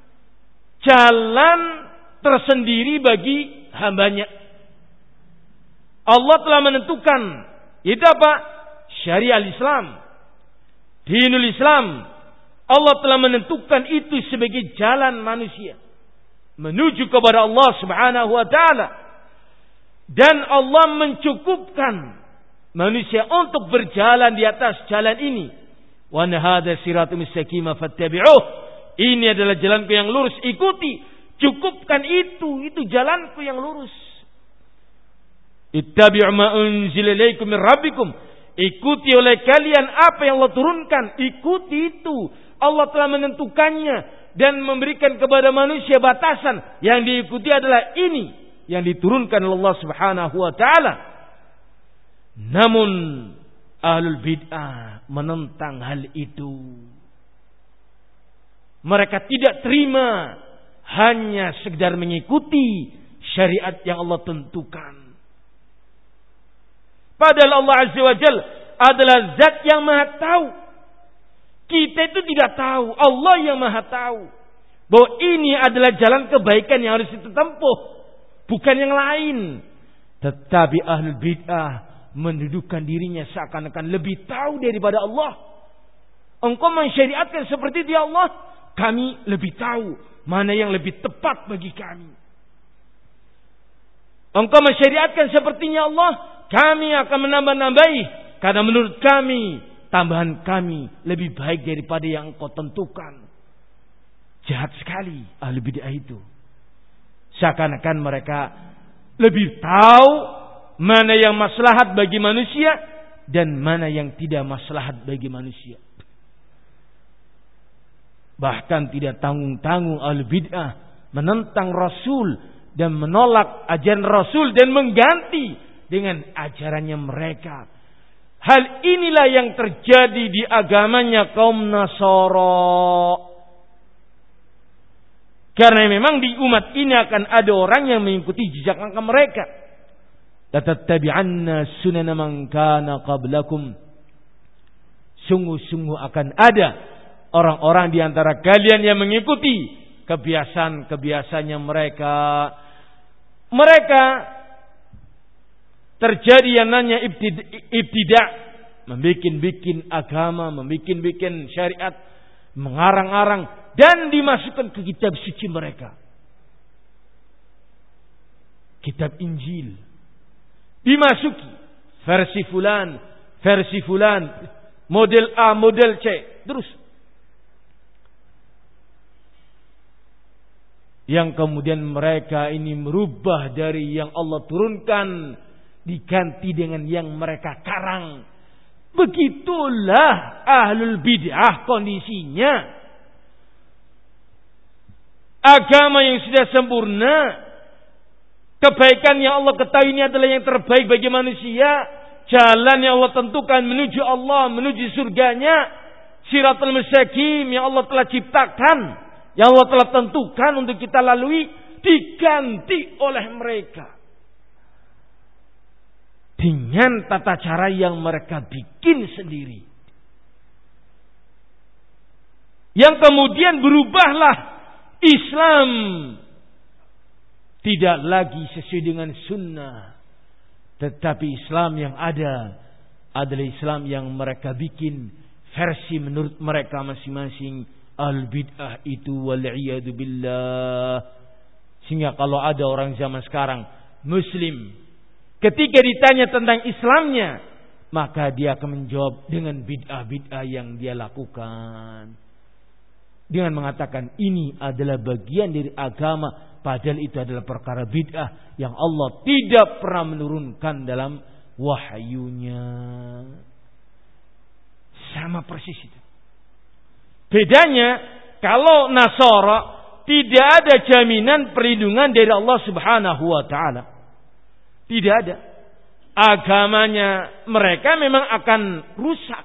jalan tersendiri bagi hambanya. Allah telah menentukan, itu apa? Syariat Islam, dinul Islam. Allah telah menentukan itu sebagai jalan manusia menuju kepada Allah Subhanahu wa taala. Dan Allah mencukupkan manusia untuk berjalan di atas jalan ini. Wa hadza siratul mustaqim fattabi'uh. Ini adalah jalanku yang lurus, ikuti. Cukupkan itu, itu jalanku yang lurus. Ittabi'u ma unzila ilaikum min rabbikum. Ikuti oleh kalian apa yang Allah turunkan, ikuti itu. Allah telah menentukannya dan memberikan kepada manusia batasan. Yang diikuti adalah ini yang diturunkan oleh Allah Subhanahu wa taala. Namun ahlul bid'ah menentang hal itu. Mereka tidak terima hanya sekedar mengikuti syariat yang Allah tentukan. Padahal Allah Azza wa Jalla adalah zat yang maha tahu. Kita itu tidak tahu. Allah yang maha tahu. Bahwa ini adalah jalan kebaikan yang harus kita tempuh. Bukan yang lain. Tetapi ahlul bid'ah mendudukkan dirinya seakan-akan lebih tahu daripada Allah. Engkau mensyariatkan seperti itu ya Allah. Kami lebih tahu mana yang lebih tepat bagi kami. Engkau mensyariatkan sepertinya Allah. Kami akan menambah-nambahi. Karena menurut kami, tambahan kami lebih baik daripada yang engkau tentukan. Jahat sekali ahli bid'ah itu. Seakan-akan mereka lebih tahu mana yang maslahat bagi manusia dan mana yang tidak maslahat bagi manusia. Bahkan tidak tanggung-tanggung ahli bid'ah menentang Rasul dan menolak ajaran Rasul dan mengganti dengan ajarannya mereka. Hal inilah yang terjadi di agamanya kaum Nasara. Karena memang di umat ini akan ada orang yang mengikuti jejak langkah mereka. Latattabi'anna sunana man kana qablakum. Sungguh-sungguh akan ada orang-orang di antara kalian yang mengikuti kebiasaan-kebiasaannya mereka. Mereka terjadi yang namanya ibtidak, membikin-bikin agama, membikin-bikin syariat, mengarang-arang dan dimasukkan ke kitab suci mereka. Kitab Injil dimasuki versi fulan, versi fulan, model A, model C, terus. Yang kemudian mereka ini merubah dari yang Allah turunkan, diganti dengan yang mereka karang. Begitulah ahlul bid'ah kondisinya. Agama yang sudah sempurna, kebaikan yang Allah ketahui ini adalah yang terbaik bagi manusia. Jalan yang Allah tentukan menuju Allah, menuju surganya, siratal mustaqim yang Allah telah ciptakan, yang Allah telah tentukan untuk kita lalui, diganti oleh mereka. dengan tata cara yang mereka bikin sendiri. Yang kemudian berubahlah Islam tidak lagi sesuai dengan sunnah, tetapi Islam yang ada adalah Islam yang mereka bikin versi menurut mereka masing-masing. Al-bid'ah itu wal'iyadu billah. Sehingga kalau ada orang zaman sekarang Muslim, ketika ditanya tentang Islamnya, maka dia akan menjawab dengan bid'ah-bid'ah yang dia lakukan, dengan mengatakan ini adalah bagian dari agama, padahal itu adalah perkara bid'ah yang Allah tidak pernah menurunkan dalam wahyunya. Sama persis itu. Bedanya, kalau Nasara tidak ada jaminan perlindungan dari Allah Subhanahu wa taala. Tidak ada. Agamanya mereka memang akan rusak.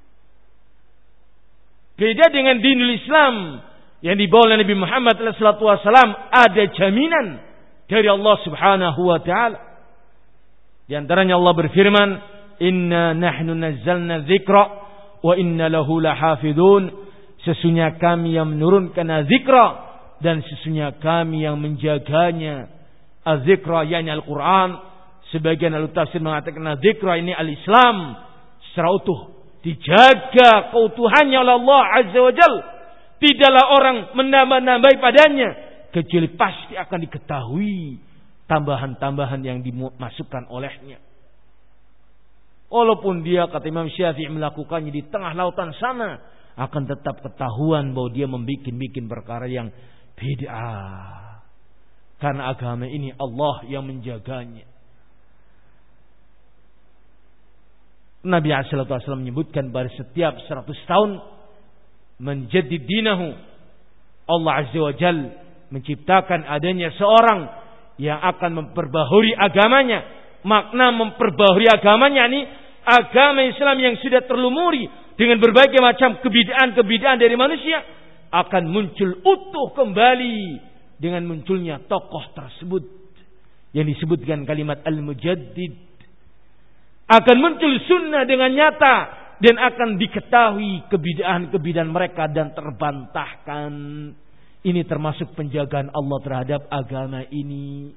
Beda dengan dinul Islam yang dibawa oleh Nabi Muhammad sallallahu alaihi wasallam, ada jaminan dari Allah Subhanahu wa taala. Di antaranya Allah berfirman, "Inna nahnu nazzalna dzikra wa inna lahu lahafidun." Sesungguhnya kami yang menurunkan az-zikra dan sesungguhnya kami yang menjaganya. Az-zikra yakni Al-Qur'an. Sebagian ahli tafsir mengatakan az-zikra ini al-Islam secara utuh, dijaga keutuhannya oleh Allah Azza wa Jalla. Tidaklah orang menambah-nambahi padanya, kecuali pasti akan diketahui tambahan-tambahan yang dimasukkan olehnya. Walaupun dia, kata Imam Syafi'i, melakukannya di tengah lautan sana, akan tetap ketahuan bahwa dia membikin-bikin perkara yang bid'ah. Karena agama ini Allah yang menjaganya. Nabi sallallahu alaihi wasallam menyebutkan pada setiap seratus tahun menjadid dinahu, Allah Azza wa Jalla menciptakan adanya seorang yang akan memperbaharui agamanya. Makna memperbaharui agamanya ini agama Islam yang sudah terlumuri dengan berbagai macam kebidaan-kebidaan dari manusia akan muncul utuh kembali dengan munculnya tokoh tersebut yang disebutkan kalimat al-mujaddid. Akan muncul sunnah dengan nyata dan akan diketahui kebidaan-kebidaan mereka dan terbantahkan. Ini termasuk penjagaan Allah terhadap agama ini.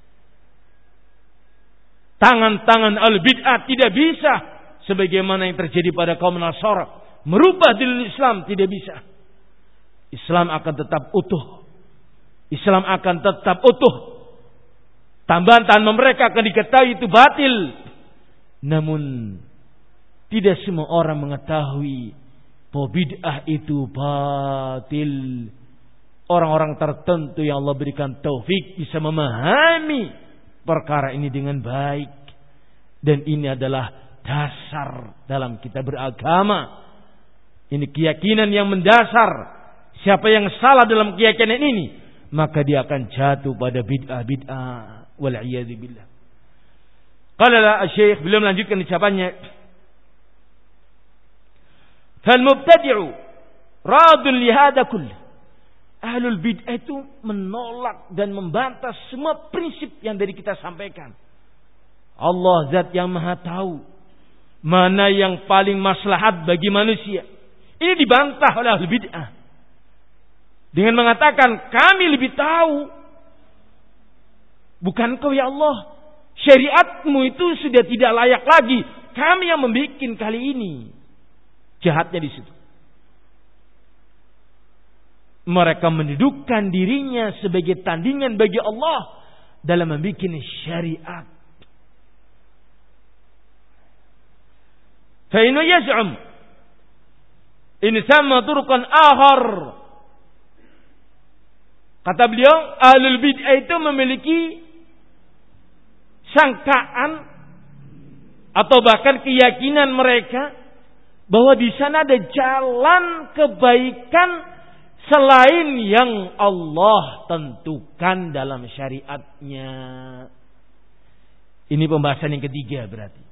Tangan-tangan al-bid'ah tidak bisa sebagaimana yang terjadi pada kaum Nasara merubah dinul Islam, tidak bisa. Islam akan tetap utuh. Islam akan tetap utuh. Tambahan-tambahan mereka akan diketahui itu batil. Namun tidak semua orang mengetahui bahwa bid'ah itu batil. Orang-orang tertentu yang Allah berikan taufik bisa memahami perkara ini dengan baik. Dan ini adalah dasar dalam kita beragama. Ini keyakinan yang mendasar. Siapa yang salah dalam keyakinan ini, maka dia akan jatuh pada bid'ah-bid'ah. Wal'iyadzu billah. Qala Syekh, beliau melanjutkan ucapannya, "Fal mubtadi'u radun li hadha kulli." Ahlul bid'ah itu menolak dan membantah semua prinsip yang dari kita sampaikan. Allah zat yang maha tahu mana yang paling maslahat bagi manusia. Ini dibantah oleh ahlul bid'ah dengan mengatakan, kami lebih tahu. Bukan kau ya Allah, syariatmu itu sudah tidak layak lagi. Kami yang membuat kali ini. Jahatnya di situ. Mereka mendudukkan dirinya sebagai tandingan bagi Allah dalam membuat syariat. Fa inna yaz'um in sama turukan akhar. Kata beliau, ahlul bid'ah itu memiliki sangkaan atau bahkan keyakinan mereka bahwa di sana ada jalan kebaikan selain yang Allah tentukan dalam syariatnya. Ini pembahasan yang ketiga berarti.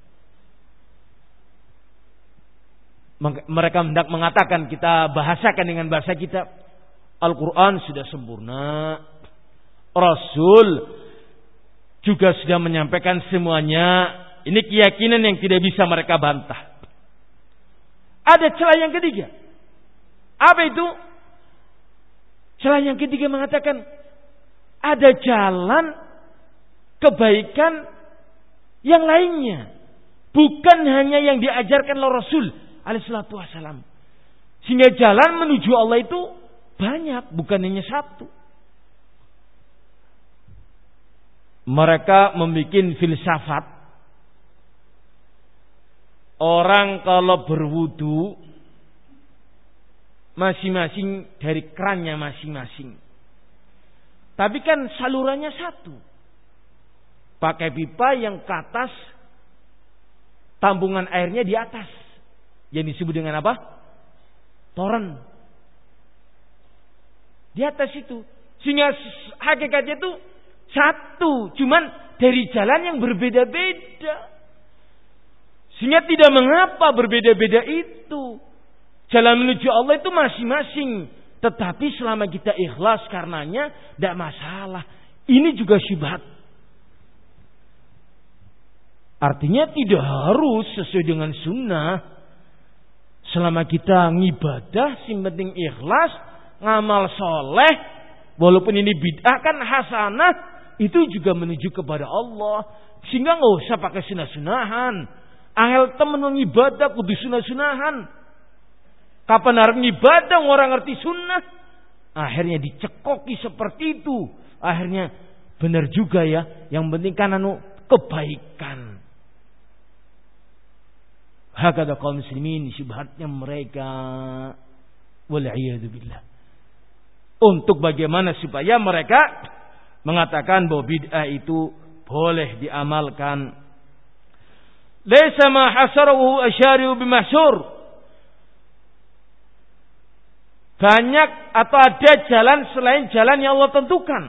Mereka hendak mengatakan, kita bahasakan dengan bahasa kita, Al-Quran sudah sempurna, Rasul juga sudah menyampaikan semuanya, Ini keyakinan yang tidak bisa mereka bantah. Ada celah yang ketiga. Apa itu? Celah yang ketiga mengatakan ada jalan kebaikan yang lainnya, bukan hanya yang diajarkan oleh Rasul alaihi salatu wasallam. Sehingga jalan menuju Allah itu banyak, bukan hanya satu. Mereka membuat filsafat. Orang kalau berwudu masing-masing dari kerannya masing-masing. Tapi kan salurannya satu. Pakai pipa yang ke atas, tambungan airnya di atas. Yang disebut dengan apa? Toren. Di atas itu. Sehingga hakikatnya itu satu. Cuman dari jalan yang berbeda-beda. Sehingga tidak mengapa berbeda-beda itu. Jalan menuju Allah itu masing-masing. Tetapi selama kita ikhlas karenanya, tidak masalah. Ini juga syubhat. Artinya tidak harus sesuai dengan sunnah. Selama kita ngibadah, yang penting ikhlas, ngamal soleh, walaupun ini bid'ah kan hasanah, itu juga menuju kepada Allah. Sehingga nggak usah pakai sunah-sunahan. Angel temen ngibadah kudu sunah-sunahan. Kapan harus ngibadah orang ngerti sunnah? Akhirnya dicekoki seperti itu. Akhirnya benar juga ya. Yang penting kan anu kebaikan. Hakada kaum muslimin, syubhatnya mereka. Wal'iyadzubillah. Untuk bagaimana supaya mereka mengatakan bahwa bid'ah itu boleh diamalkan. Laisa ma hasarahu asyari'u bimahsur. Banyak atau ada jalan selain jalan yang Allah tentukan.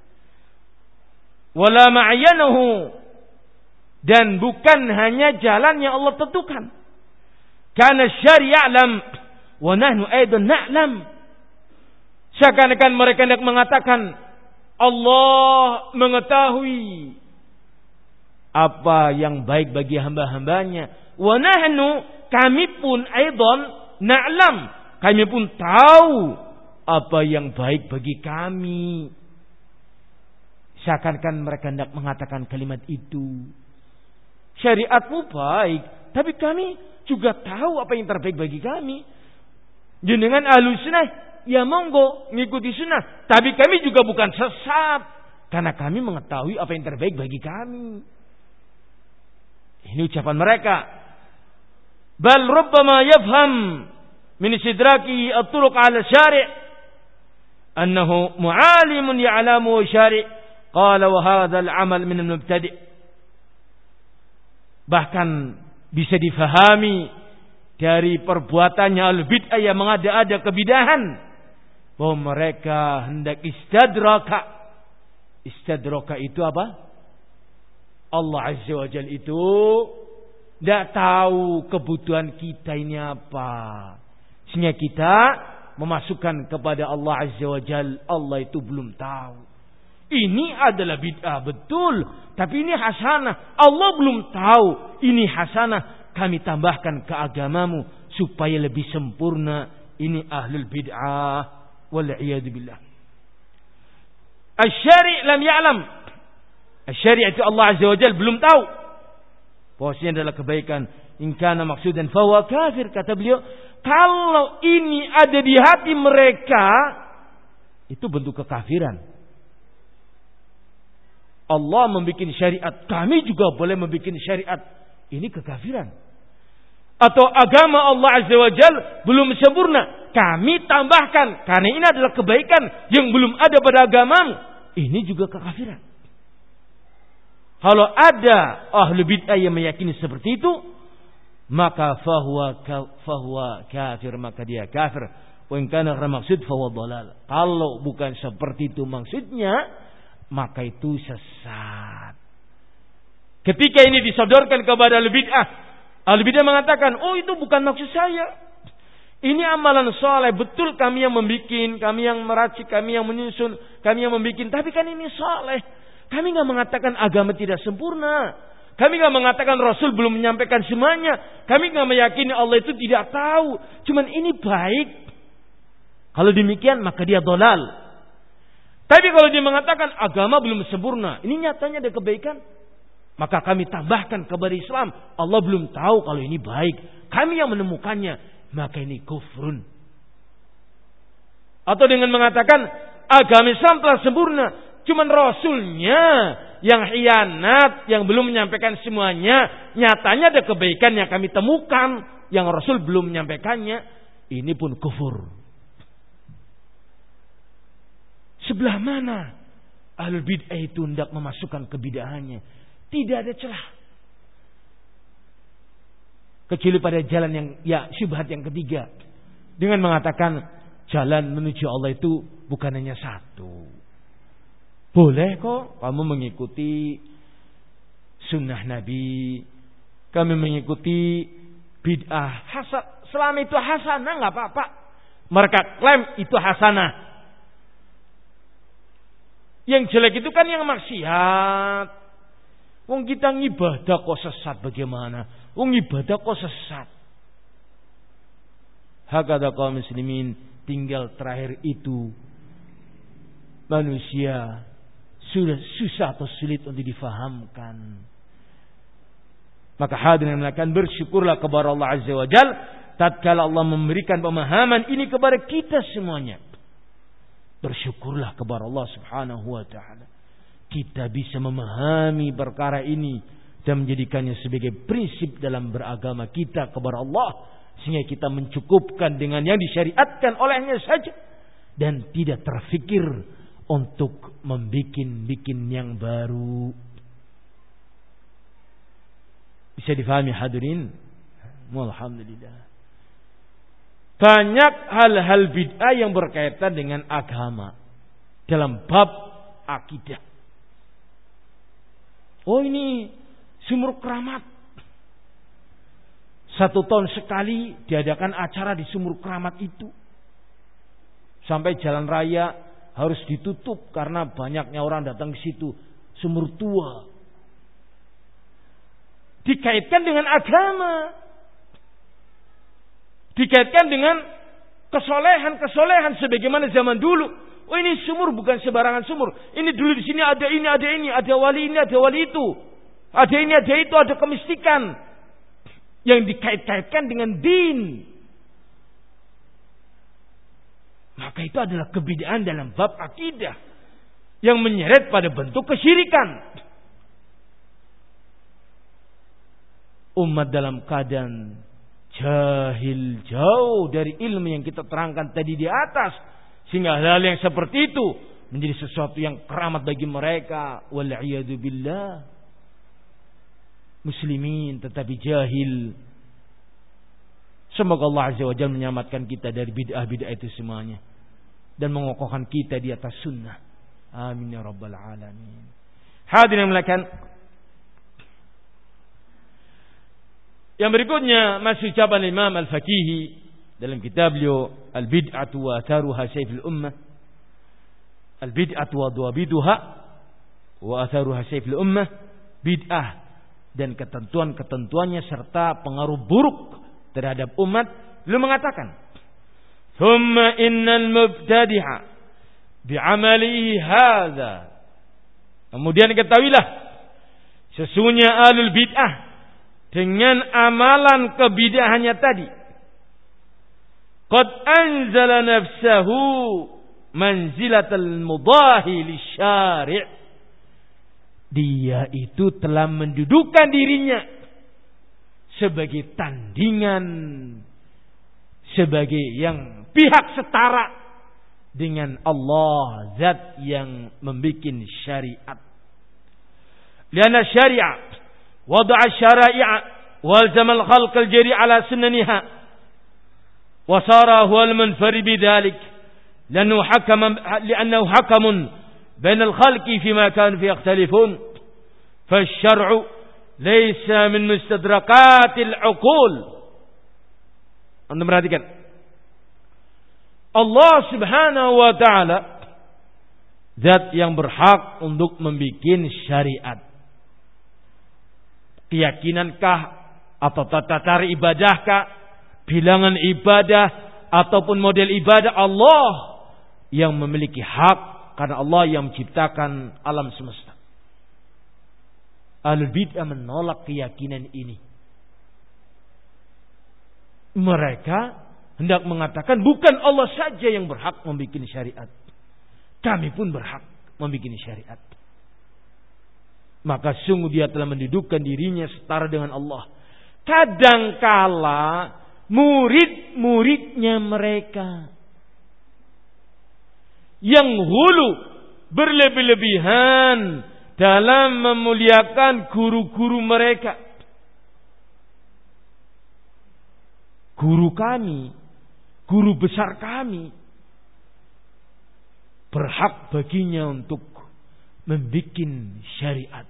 Wala ma'ayyanahu. Dan bukan hanya jalan yang Allah tentukan. Karena syari' ya'lam wa nahnu aidan na'lam. Seakan-akan mereka hendak mengatakan Allah mengetahui apa yang baik bagi hamba-hambanya. Wa nahnu, kami pun aidan na'lam, kami pun tahu apa yang baik bagi kami. Seakan-akan mereka hendak mengatakan kalimat itu. Syariatmu baik, tapi kami juga tahu apa yang terbaik bagi kami. Jenengan ahlu sunnah, ya monggo ngikuti sunnah. Tapi kami juga bukan sesat, karena kami mengetahui apa yang terbaik bagi kami. Ini ucapan mereka. Bal rubbama yafham min istidraki at-turuq ala syari' annahu mu'alimun ya'lamu syari' qala wa hadha al-amal min al-mubtadi'. Bahkan bisa difahami dari perbuatannya al-bid'ah yang mengada-ada kebidahan bahwa mereka hendak istadraka. Istadraka itu apa? Allah Azza wa Jalla itu tidak tahu kebutuhan kita ini apa. Sehingga kita memasukkan kepada Allah Azza wa Jalla, Allah itu belum tahu. Ini adalah bid'ah betul, tapi ini hasanah. Allah belum tahu ini hasanah, kami tambahkan ke agamamu supaya lebih sempurna. Ini ahlul bid'ah wal iyad billah. Asy-syari' lam ya'lam. Asy-syari' itu Allah Azza wa Jalla belum tahu bahwasanya adalah kebaikan. In kana maqsudan fa huwa kafir, kata beliau. Kalau ini ada di hati mereka, itu bentuk kekafiran. Allah membuat syariat, kami juga boleh membuat syariat. Ini kekafiran. Atau agama Allah Azza wa Jalla belum sempurna, kami tambahkan karena ini adalah kebaikan yang belum ada pada agamamu. Ini juga kekafiran. Kalau ada ahlu bid'ah yang meyakini seperti itu, maka fahuwa fahuwa kafir, maka dia kafir. Wa in kana ghairu maksud fahuwa dhalal. Kalau bukan seperti itu maksudnya, maka itu sesat. Ketika ini disodorkan kepada ahlu bid'ah, ahlu bid'ah mengatakan, oh itu bukan maksud saya. Ini amalan soleh, betul kami yang membikin, kami yang meracik, kami yang menyusun, kami yang membikin. Tapi kan ini soleh. Kami nggak mengatakan agama tidak sempurna. Kami nggak mengatakan Rasul belum menyampaikan semuanya. Kami nggak meyakini Allah itu tidak tahu. Cuman ini baik. Kalau demikian maka dia dolal. Tapi kalau dia mengatakan agama belum sempurna, ini nyatanya ada kebaikan, maka kami tambahkan kabar Islam. Allah belum tahu kalau ini baik. Kami yang menemukannya, maka ini kufrun. Atau dengan mengatakan agama Islam telah sempurna, cuman Rasulnya yang khianat, yang belum menyampaikan semuanya. Nyatanya ada kebaikan yang kami temukan, yang Rasul belum menyampaikannya. Ini pun kufur. Sebelah mana ahlul bid'ah itu hendak memasukkan kebidahannya? Tidak ada celah. Kecuali pada jalan yang, ya, syubhat yang ketiga. Dengan mengatakan jalan menuju Allah itu bukan hanya satu. Boleh kok kamu mengikuti sunnah Nabi, kami mengikuti bid'ah hasan, selama itu hasanah nggak apa-apa. Mereka klaim itu hasanah. Yang jelek itu kan yang maksiat. Wong kita ngibadah kok sesat bagaimana? Wong ibadah kok sesat. Hakada kaum muslimin, tinggal terakhir itu manusia sudah susah atau sulit untuk difahamkan. Maka hadirin akan bersyukurlah kepada Allah Azza wa Jalla tatkala Allah memberikan pemahaman ini kepada kita semuanya. Bersyukurlah kepada Allah Subhanahu wa taala. Kita bisa memahami perkara ini dan menjadikannya sebagai prinsip dalam beragama kita kepada Allah, sehingga kita mencukupkan dengan yang disyariatkan olehnya saja dan tidak terfikir untuk membikin-bikin yang baru. Bisa difahami hadirin? Alhamdulillah. Banyak hal-hal bid'ah yang berkaitan dengan agama dalam bab akidah. Oh, ini sumur keramat. Satu tahun sekali diadakan acara di sumur keramat itu. Sampai jalan raya harus ditutup karena banyaknya orang datang ke situ. Sumur tua. Dikaitkan dengan agama. Dikaitkan dengan kesolehan-kesolehan sebagaimana zaman dulu. Oh, ini sumur bukan sembarangan sumur. Ini dulu di sini ada ini, ada ini, ada wali ini, ada wali itu. Ada ini, ada itu, ada kemistikan. Yang dikait-kaitkan dengan din. Maka itu adalah kebid'ahan dalam bab akidah yang menyeret pada bentuk kesyirikan. Umat dalam keadaan jahil, jauh dari ilmu yang kita terangkan tadi di atas, sehingga hal-hal yang seperti itu menjadi sesuatu yang keramat bagi mereka. Wal'iyadu billah. Muslimin tetapi jahil. Semoga Allah Azza wa Jalla menyelamatkan kita dari bid'ah-bid'ah itu semuanya dan mengokohkan kita di atas sunnah. Amin ya rabbal alamin. Hadirin melakukan. Yang berikutnya masih ucapan Imam Al-Faqihi dalam kitab beliau Al-Bid'atu wa Atharuha Sayful Ummah. Al-Bid'atu wa Dawabiduha wa Atharuha Sayful Ummah. Bid'ah dan ketentuan-ketentuannya serta pengaruh buruk terhadap umat. Beliau mengatakan, "Thumma innal mubtadi'a bi'amalihi hadza." Kemudian ketahuilah sesungguhnya ahlul bid'ah dengan amalan kebid'ahannya tadi, qad anzala nafsahu manzilatal mudahi lisyari'. Dia itu telah mendudukan dirinya sebagai tandingan, sebagai yang pihak setara dengan Allah, zat yang membuat syariat. Lianna syariat wada'a syara'i'a walzama al-khalq al-jari' ala sunnaniha wa sara huwa al-munfarid bidzalik li'annahu hakama li'annahu hakamun bain al-khalqi fima kanu fi yakhtalifun fa-syar'u laysa min mustadrakatil 'uqul. Anda perhatikan, Allah Subhanahu wa taala zat yang berhak untuk membikin syariat. Keyakinankah atau tata cara ibadahkah, bilangan ibadah ataupun model ibadah, Allah yang memiliki hak karena Allah yang menciptakan alam semesta. Ahlul bid'ah menolak keyakinan ini. Mereka hendak mengatakan bukan Allah saja yang berhak membuat syariat, kami pun berhak membuat syariat. Maka sungguh dia telah mendudukkan dirinya setara dengan Allah. Kadangkala murid-muridnya mereka yang hulu berlebih-lebihan dalam memuliakan guru-guru mereka. Guru kami, guru besar kami, berhak baginya untuk membuat syariat.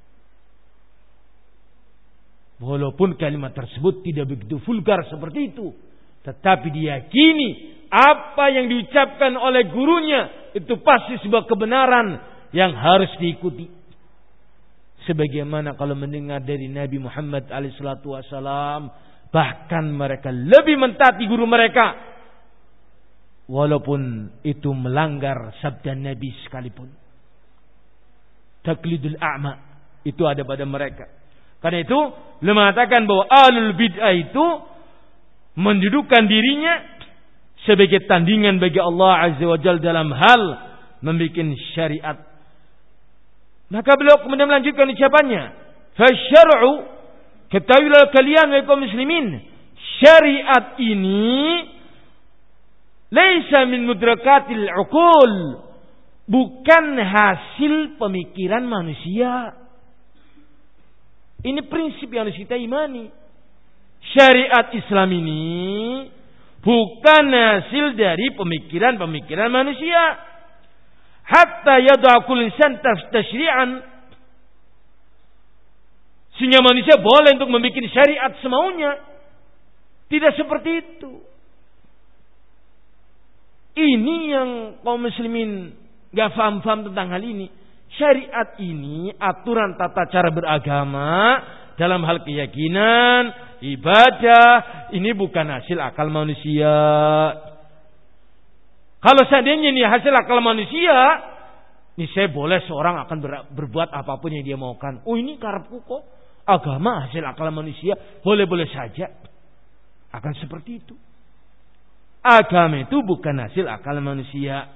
Walaupun kalimat tersebut tidak begitu vulgar seperti itu, tetapi diyakini apa yang diucapkan oleh gurunya itu pasti sebuah kebenaran yang harus diikuti. Sebagaimana kalau mendengar dari Nabi Muhammad alaihi salatu wasalam, bahkan mereka lebih mentaati guru mereka, walaupun itu melanggar sabda Nabi sekalipun. Taklidul a'ma itu ada pada mereka. Karena itu beliau mengatakan bahwa ahlul bid'ah itu mendudukkan dirinya sebagai tandingan bagi Allah Azza wa Jalla dalam hal membuat syariat. Maka beliau kemudian melanjutkan ucapannya, fasyar'u, ketahuilah kalian wahai kaum muslimin, syariat ini laisa min mudrakatil uqul, bukan hasil pemikiran manusia. Ini prinsip yang harus kita imani. Syariat Islam ini bukan hasil dari pemikiran-pemikiran manusia. Hatta yada'a kullu insan tashri'an, sehingga manusia boleh untuk membuat syariat semaunya. Tidak seperti itu. Ini yang kaum muslimin gak faham-faham tentang hal ini. Syariat ini aturan tata cara beragama dalam hal keyakinan, ibadah, ini bukan hasil akal manusia. Kalau seandainya ini hasil akal manusia, ini saya boleh seorang akan ber, berbuat apapun yang dia maukan. Oh, ini karepku kok. Agama hasil akal manusia, boleh-boleh saja. Akan seperti itu. Agama itu bukan hasil akal manusia.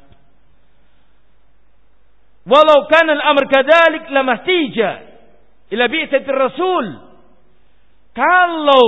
Walau kana al-amr kadzalik lamahtija ila bi'tsatir rasul. Kalau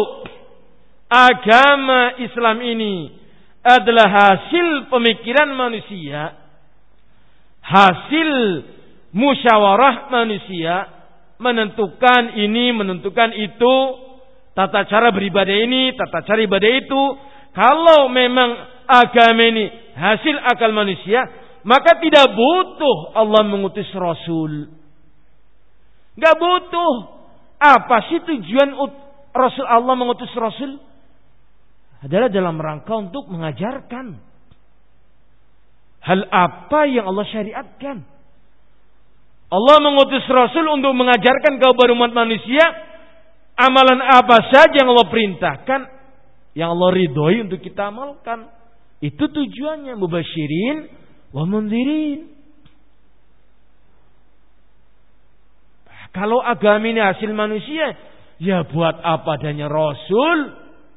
agama Islam ini adalah hasil pemikiran manusia, hasil musyawarah manusia, menentukan ini, menentukan itu, tata cara beribadah ini, tata cara ibadah itu. Kalau memang agama ini hasil akal manusia, maka tidak butuh Allah mengutus Rasul. Gak butuh. Apa sih tujuan Rasul Allah mengutus Rasul? Adalah dalam rangka untuk mengajarkan hal apa yang Allah syariatkan. Allah mengutus Rasul untuk mengajarkan kepada umat manusia amalan apa saja yang Allah perintahkan, yang Allah ridhoi untuk kita amalkan. Itu tujuannya, mubasyirin wa mundzirin. Kalau agama ini hasil manusia, ya buat apa adanya Rasul?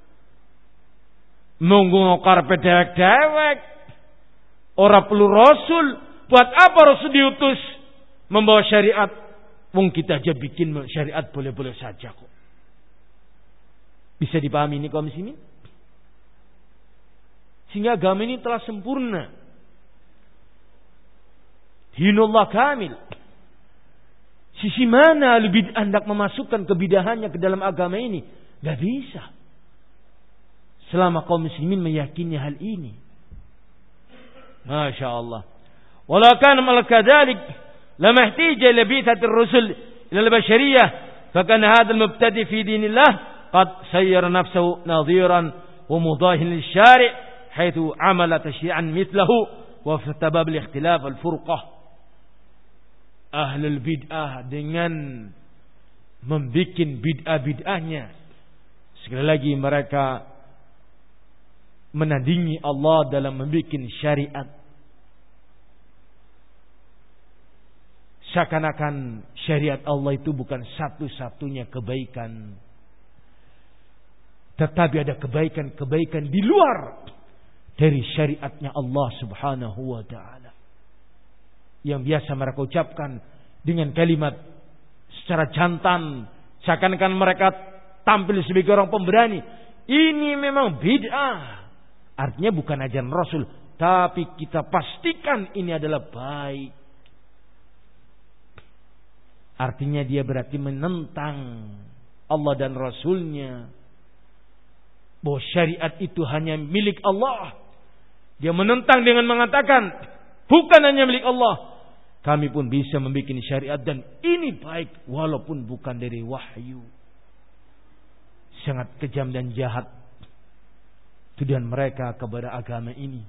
Nunggu ngokar pedewek-dewek. Ora perlu Rasul. Buat apa Rasul diutus membawa syariat? Wong kita aja bikin syariat boleh-boleh saja kok. Bisa dipahami ini kaum muslimin? Sehingga agama ini telah sempurna. Dinullah kamil. Sisi mana lebih hendak memasukkan kebidahannya ke dalam agama ini? Gak bisa. Selama kaum muslimin meyakini hal ini. Masya Allah. Walau kana mal kadzalik lama ihtija ila bi'tsatir rusul ila al-bashariyah, fakana hadha al-mubtadi fi dinillah qad sayyara nafsahu nadhiran wa mudahin lisyari' haitsu amala tashri'an mithlahu wa fi tabab al-ikhtilaf al-furqah. Ahlul bid'ah dengan membikin bid'ah-bid'ahnya. Sekali lagi mereka menandingi Allah dalam membikin syariat. Seakan-akan syariat Allah itu bukan satu-satunya kebaikan. Tetapi ada kebaikan-kebaikan di luar dari syariatnya Allah subhanahu wa ta'ala. Yang biasa mereka ucapkan dengan kalimat secara jantan. Seakan-akan mereka tampil sebagai orang pemberani. Ini memang bid'ah. Artinya bukan ajaran Rasul. Tapi kita pastikan ini adalah baik. Artinya dia berarti menentang Allah dan Rasulnya. Bahwa syariat itu hanya milik Allah. Dia menentang dengan mengatakan bukan hanya milik Allah. Kami pun bisa membuat syariat dan ini baik walaupun bukan dari wahyu. Sangat kejam dan jahat tuduhan mereka kepada agama ini.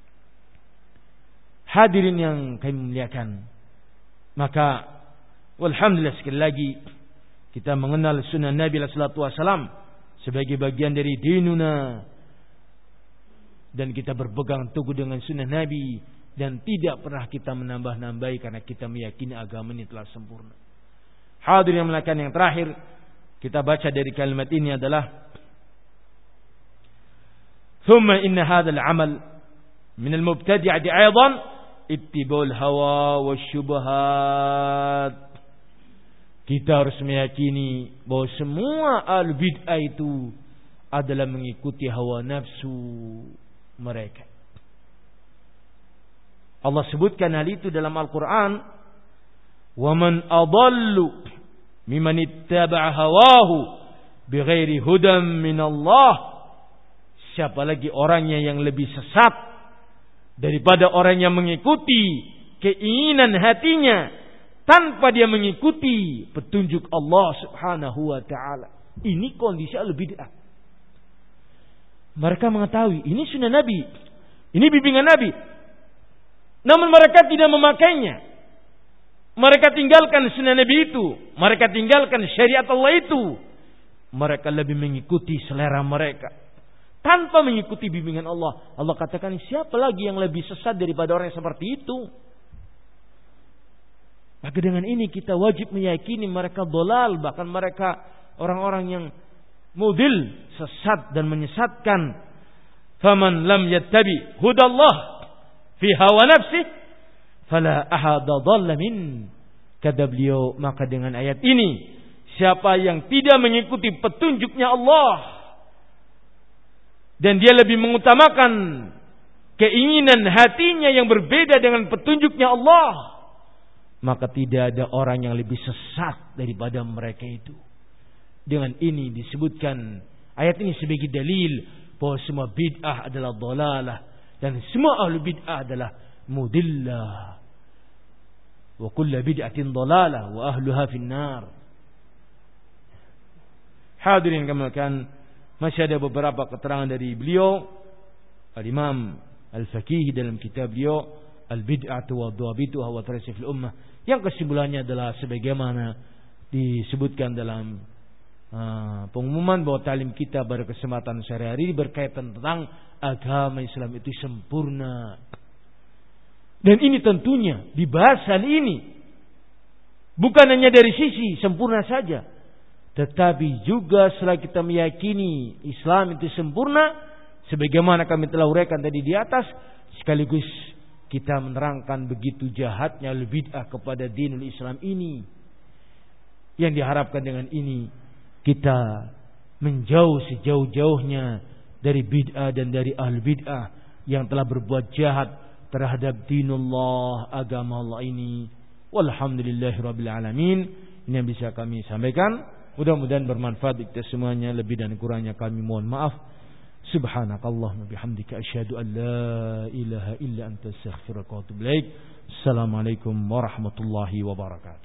Hadirin yang kami muliakan. Maka walhamdulillah sekali lagi kita mengenal sunnah Nabi sallallahu alaihi wasallam sebagai bagian dari dinuna, dan kita berpegang teguh dengan sunnah Nabi dan tidak pernah kita menambah-nambahi karena kita meyakini agama ini telah sempurna. Hadirin yang muliakan, yang terakhir kita baca dari kalimat ini adalah thumma inna hadzal amal min al-mubtadi'ati aidan ittiba'ul hawa wasyubhat. Kita harus meyakini bahwa semua al-bid'ah itu adalah mengikuti hawa nafsu mereka. Allah sebutkan hal itu dalam Al-Quran. وَمَنْ أَضَلُّ مِمَنِ اتَّبَعَ هَوَاهُ بِغَيْرِ هُدًى مِنَ اللَّهِ. Siapa lagi orangnya yang lebih sesat daripada orang yang mengikuti keinginan hatinya tanpa dia mengikuti petunjuk Allah subhanahu wa ta'ala. Ini kondisi al-bid'ah. Mereka mengetahui ini sunnah Nabi, ini bimbingan Nabi, namun mereka tidak memakainya. Mereka tinggalkan sunnah Nabi itu, mereka tinggalkan syariat Allah itu. Mereka lebih mengikuti selera mereka tanpa mengikuti bimbingan Allah. Allah katakan, siapa lagi yang lebih sesat daripada orang yang seperti itu? Maka dengan ini kita wajib meyakini mereka dolal, bahkan mereka orang-orang yang mudil, sesat dan menyesatkan. Faman lam yattabi hudallah fi hawa nafsih fala ahada dhalla min. Kata beliau, maka dengan ayat ini, siapa yang tidak mengikuti petunjuknya Allah dan dia lebih mengutamakan keinginan hatinya yang berbeda dengan petunjuknya Allah, maka tidak ada orang yang lebih sesat daripada mereka itu. Dengan ini disebutkan ayat ini sebagai dalil bahwa semua bid'ah adalah dhalalah dan semua ahli bid'ah adalah mudillah. Wa kullu bid'atin dhalalah wa ahluha finnar. Hadirin kamakan, masih ada beberapa keterangan dari beliau Al-Imam Al-Faqih dalam kitab beliau Al-Bid'atu wa Dhawabituha wa Tarasif al-Ummah, yang kesimpulannya adalah sebagaimana disebutkan dalam uh, pengumuman bahwa talim kita pada kesempatan sehari-hari ini berkaitan tentang agama Islam itu sempurna. Dan ini tentunya dibahas hal ini bukan hanya dari sisi sempurna saja, tetapi juga setelah kita meyakini Islam itu sempurna sebagaimana kami telah uraikan tadi di atas, sekaligus kita menerangkan begitu jahatnya al-bid'ah kepada dinul Islam ini. Yang diharapkan dengan ini kita menjauh sejauh-jauhnya dari bid'ah dan dari ahli bid'ah yang telah berbuat jahat terhadap dinullah, agama Allah ini. Walhamdulillahirabbil alamin. Ini yang bisa kami sampaikan. Mudah-mudahan bermanfaat kita semuanya. Lebih dan kurangnya kami mohon maaf. Subhanakallahumma bihamdika asyhadu an la ilaha illa anta astaghfiruka wa atubu ilaik. Assalamualaikum warahmatullahi wabarakatuh.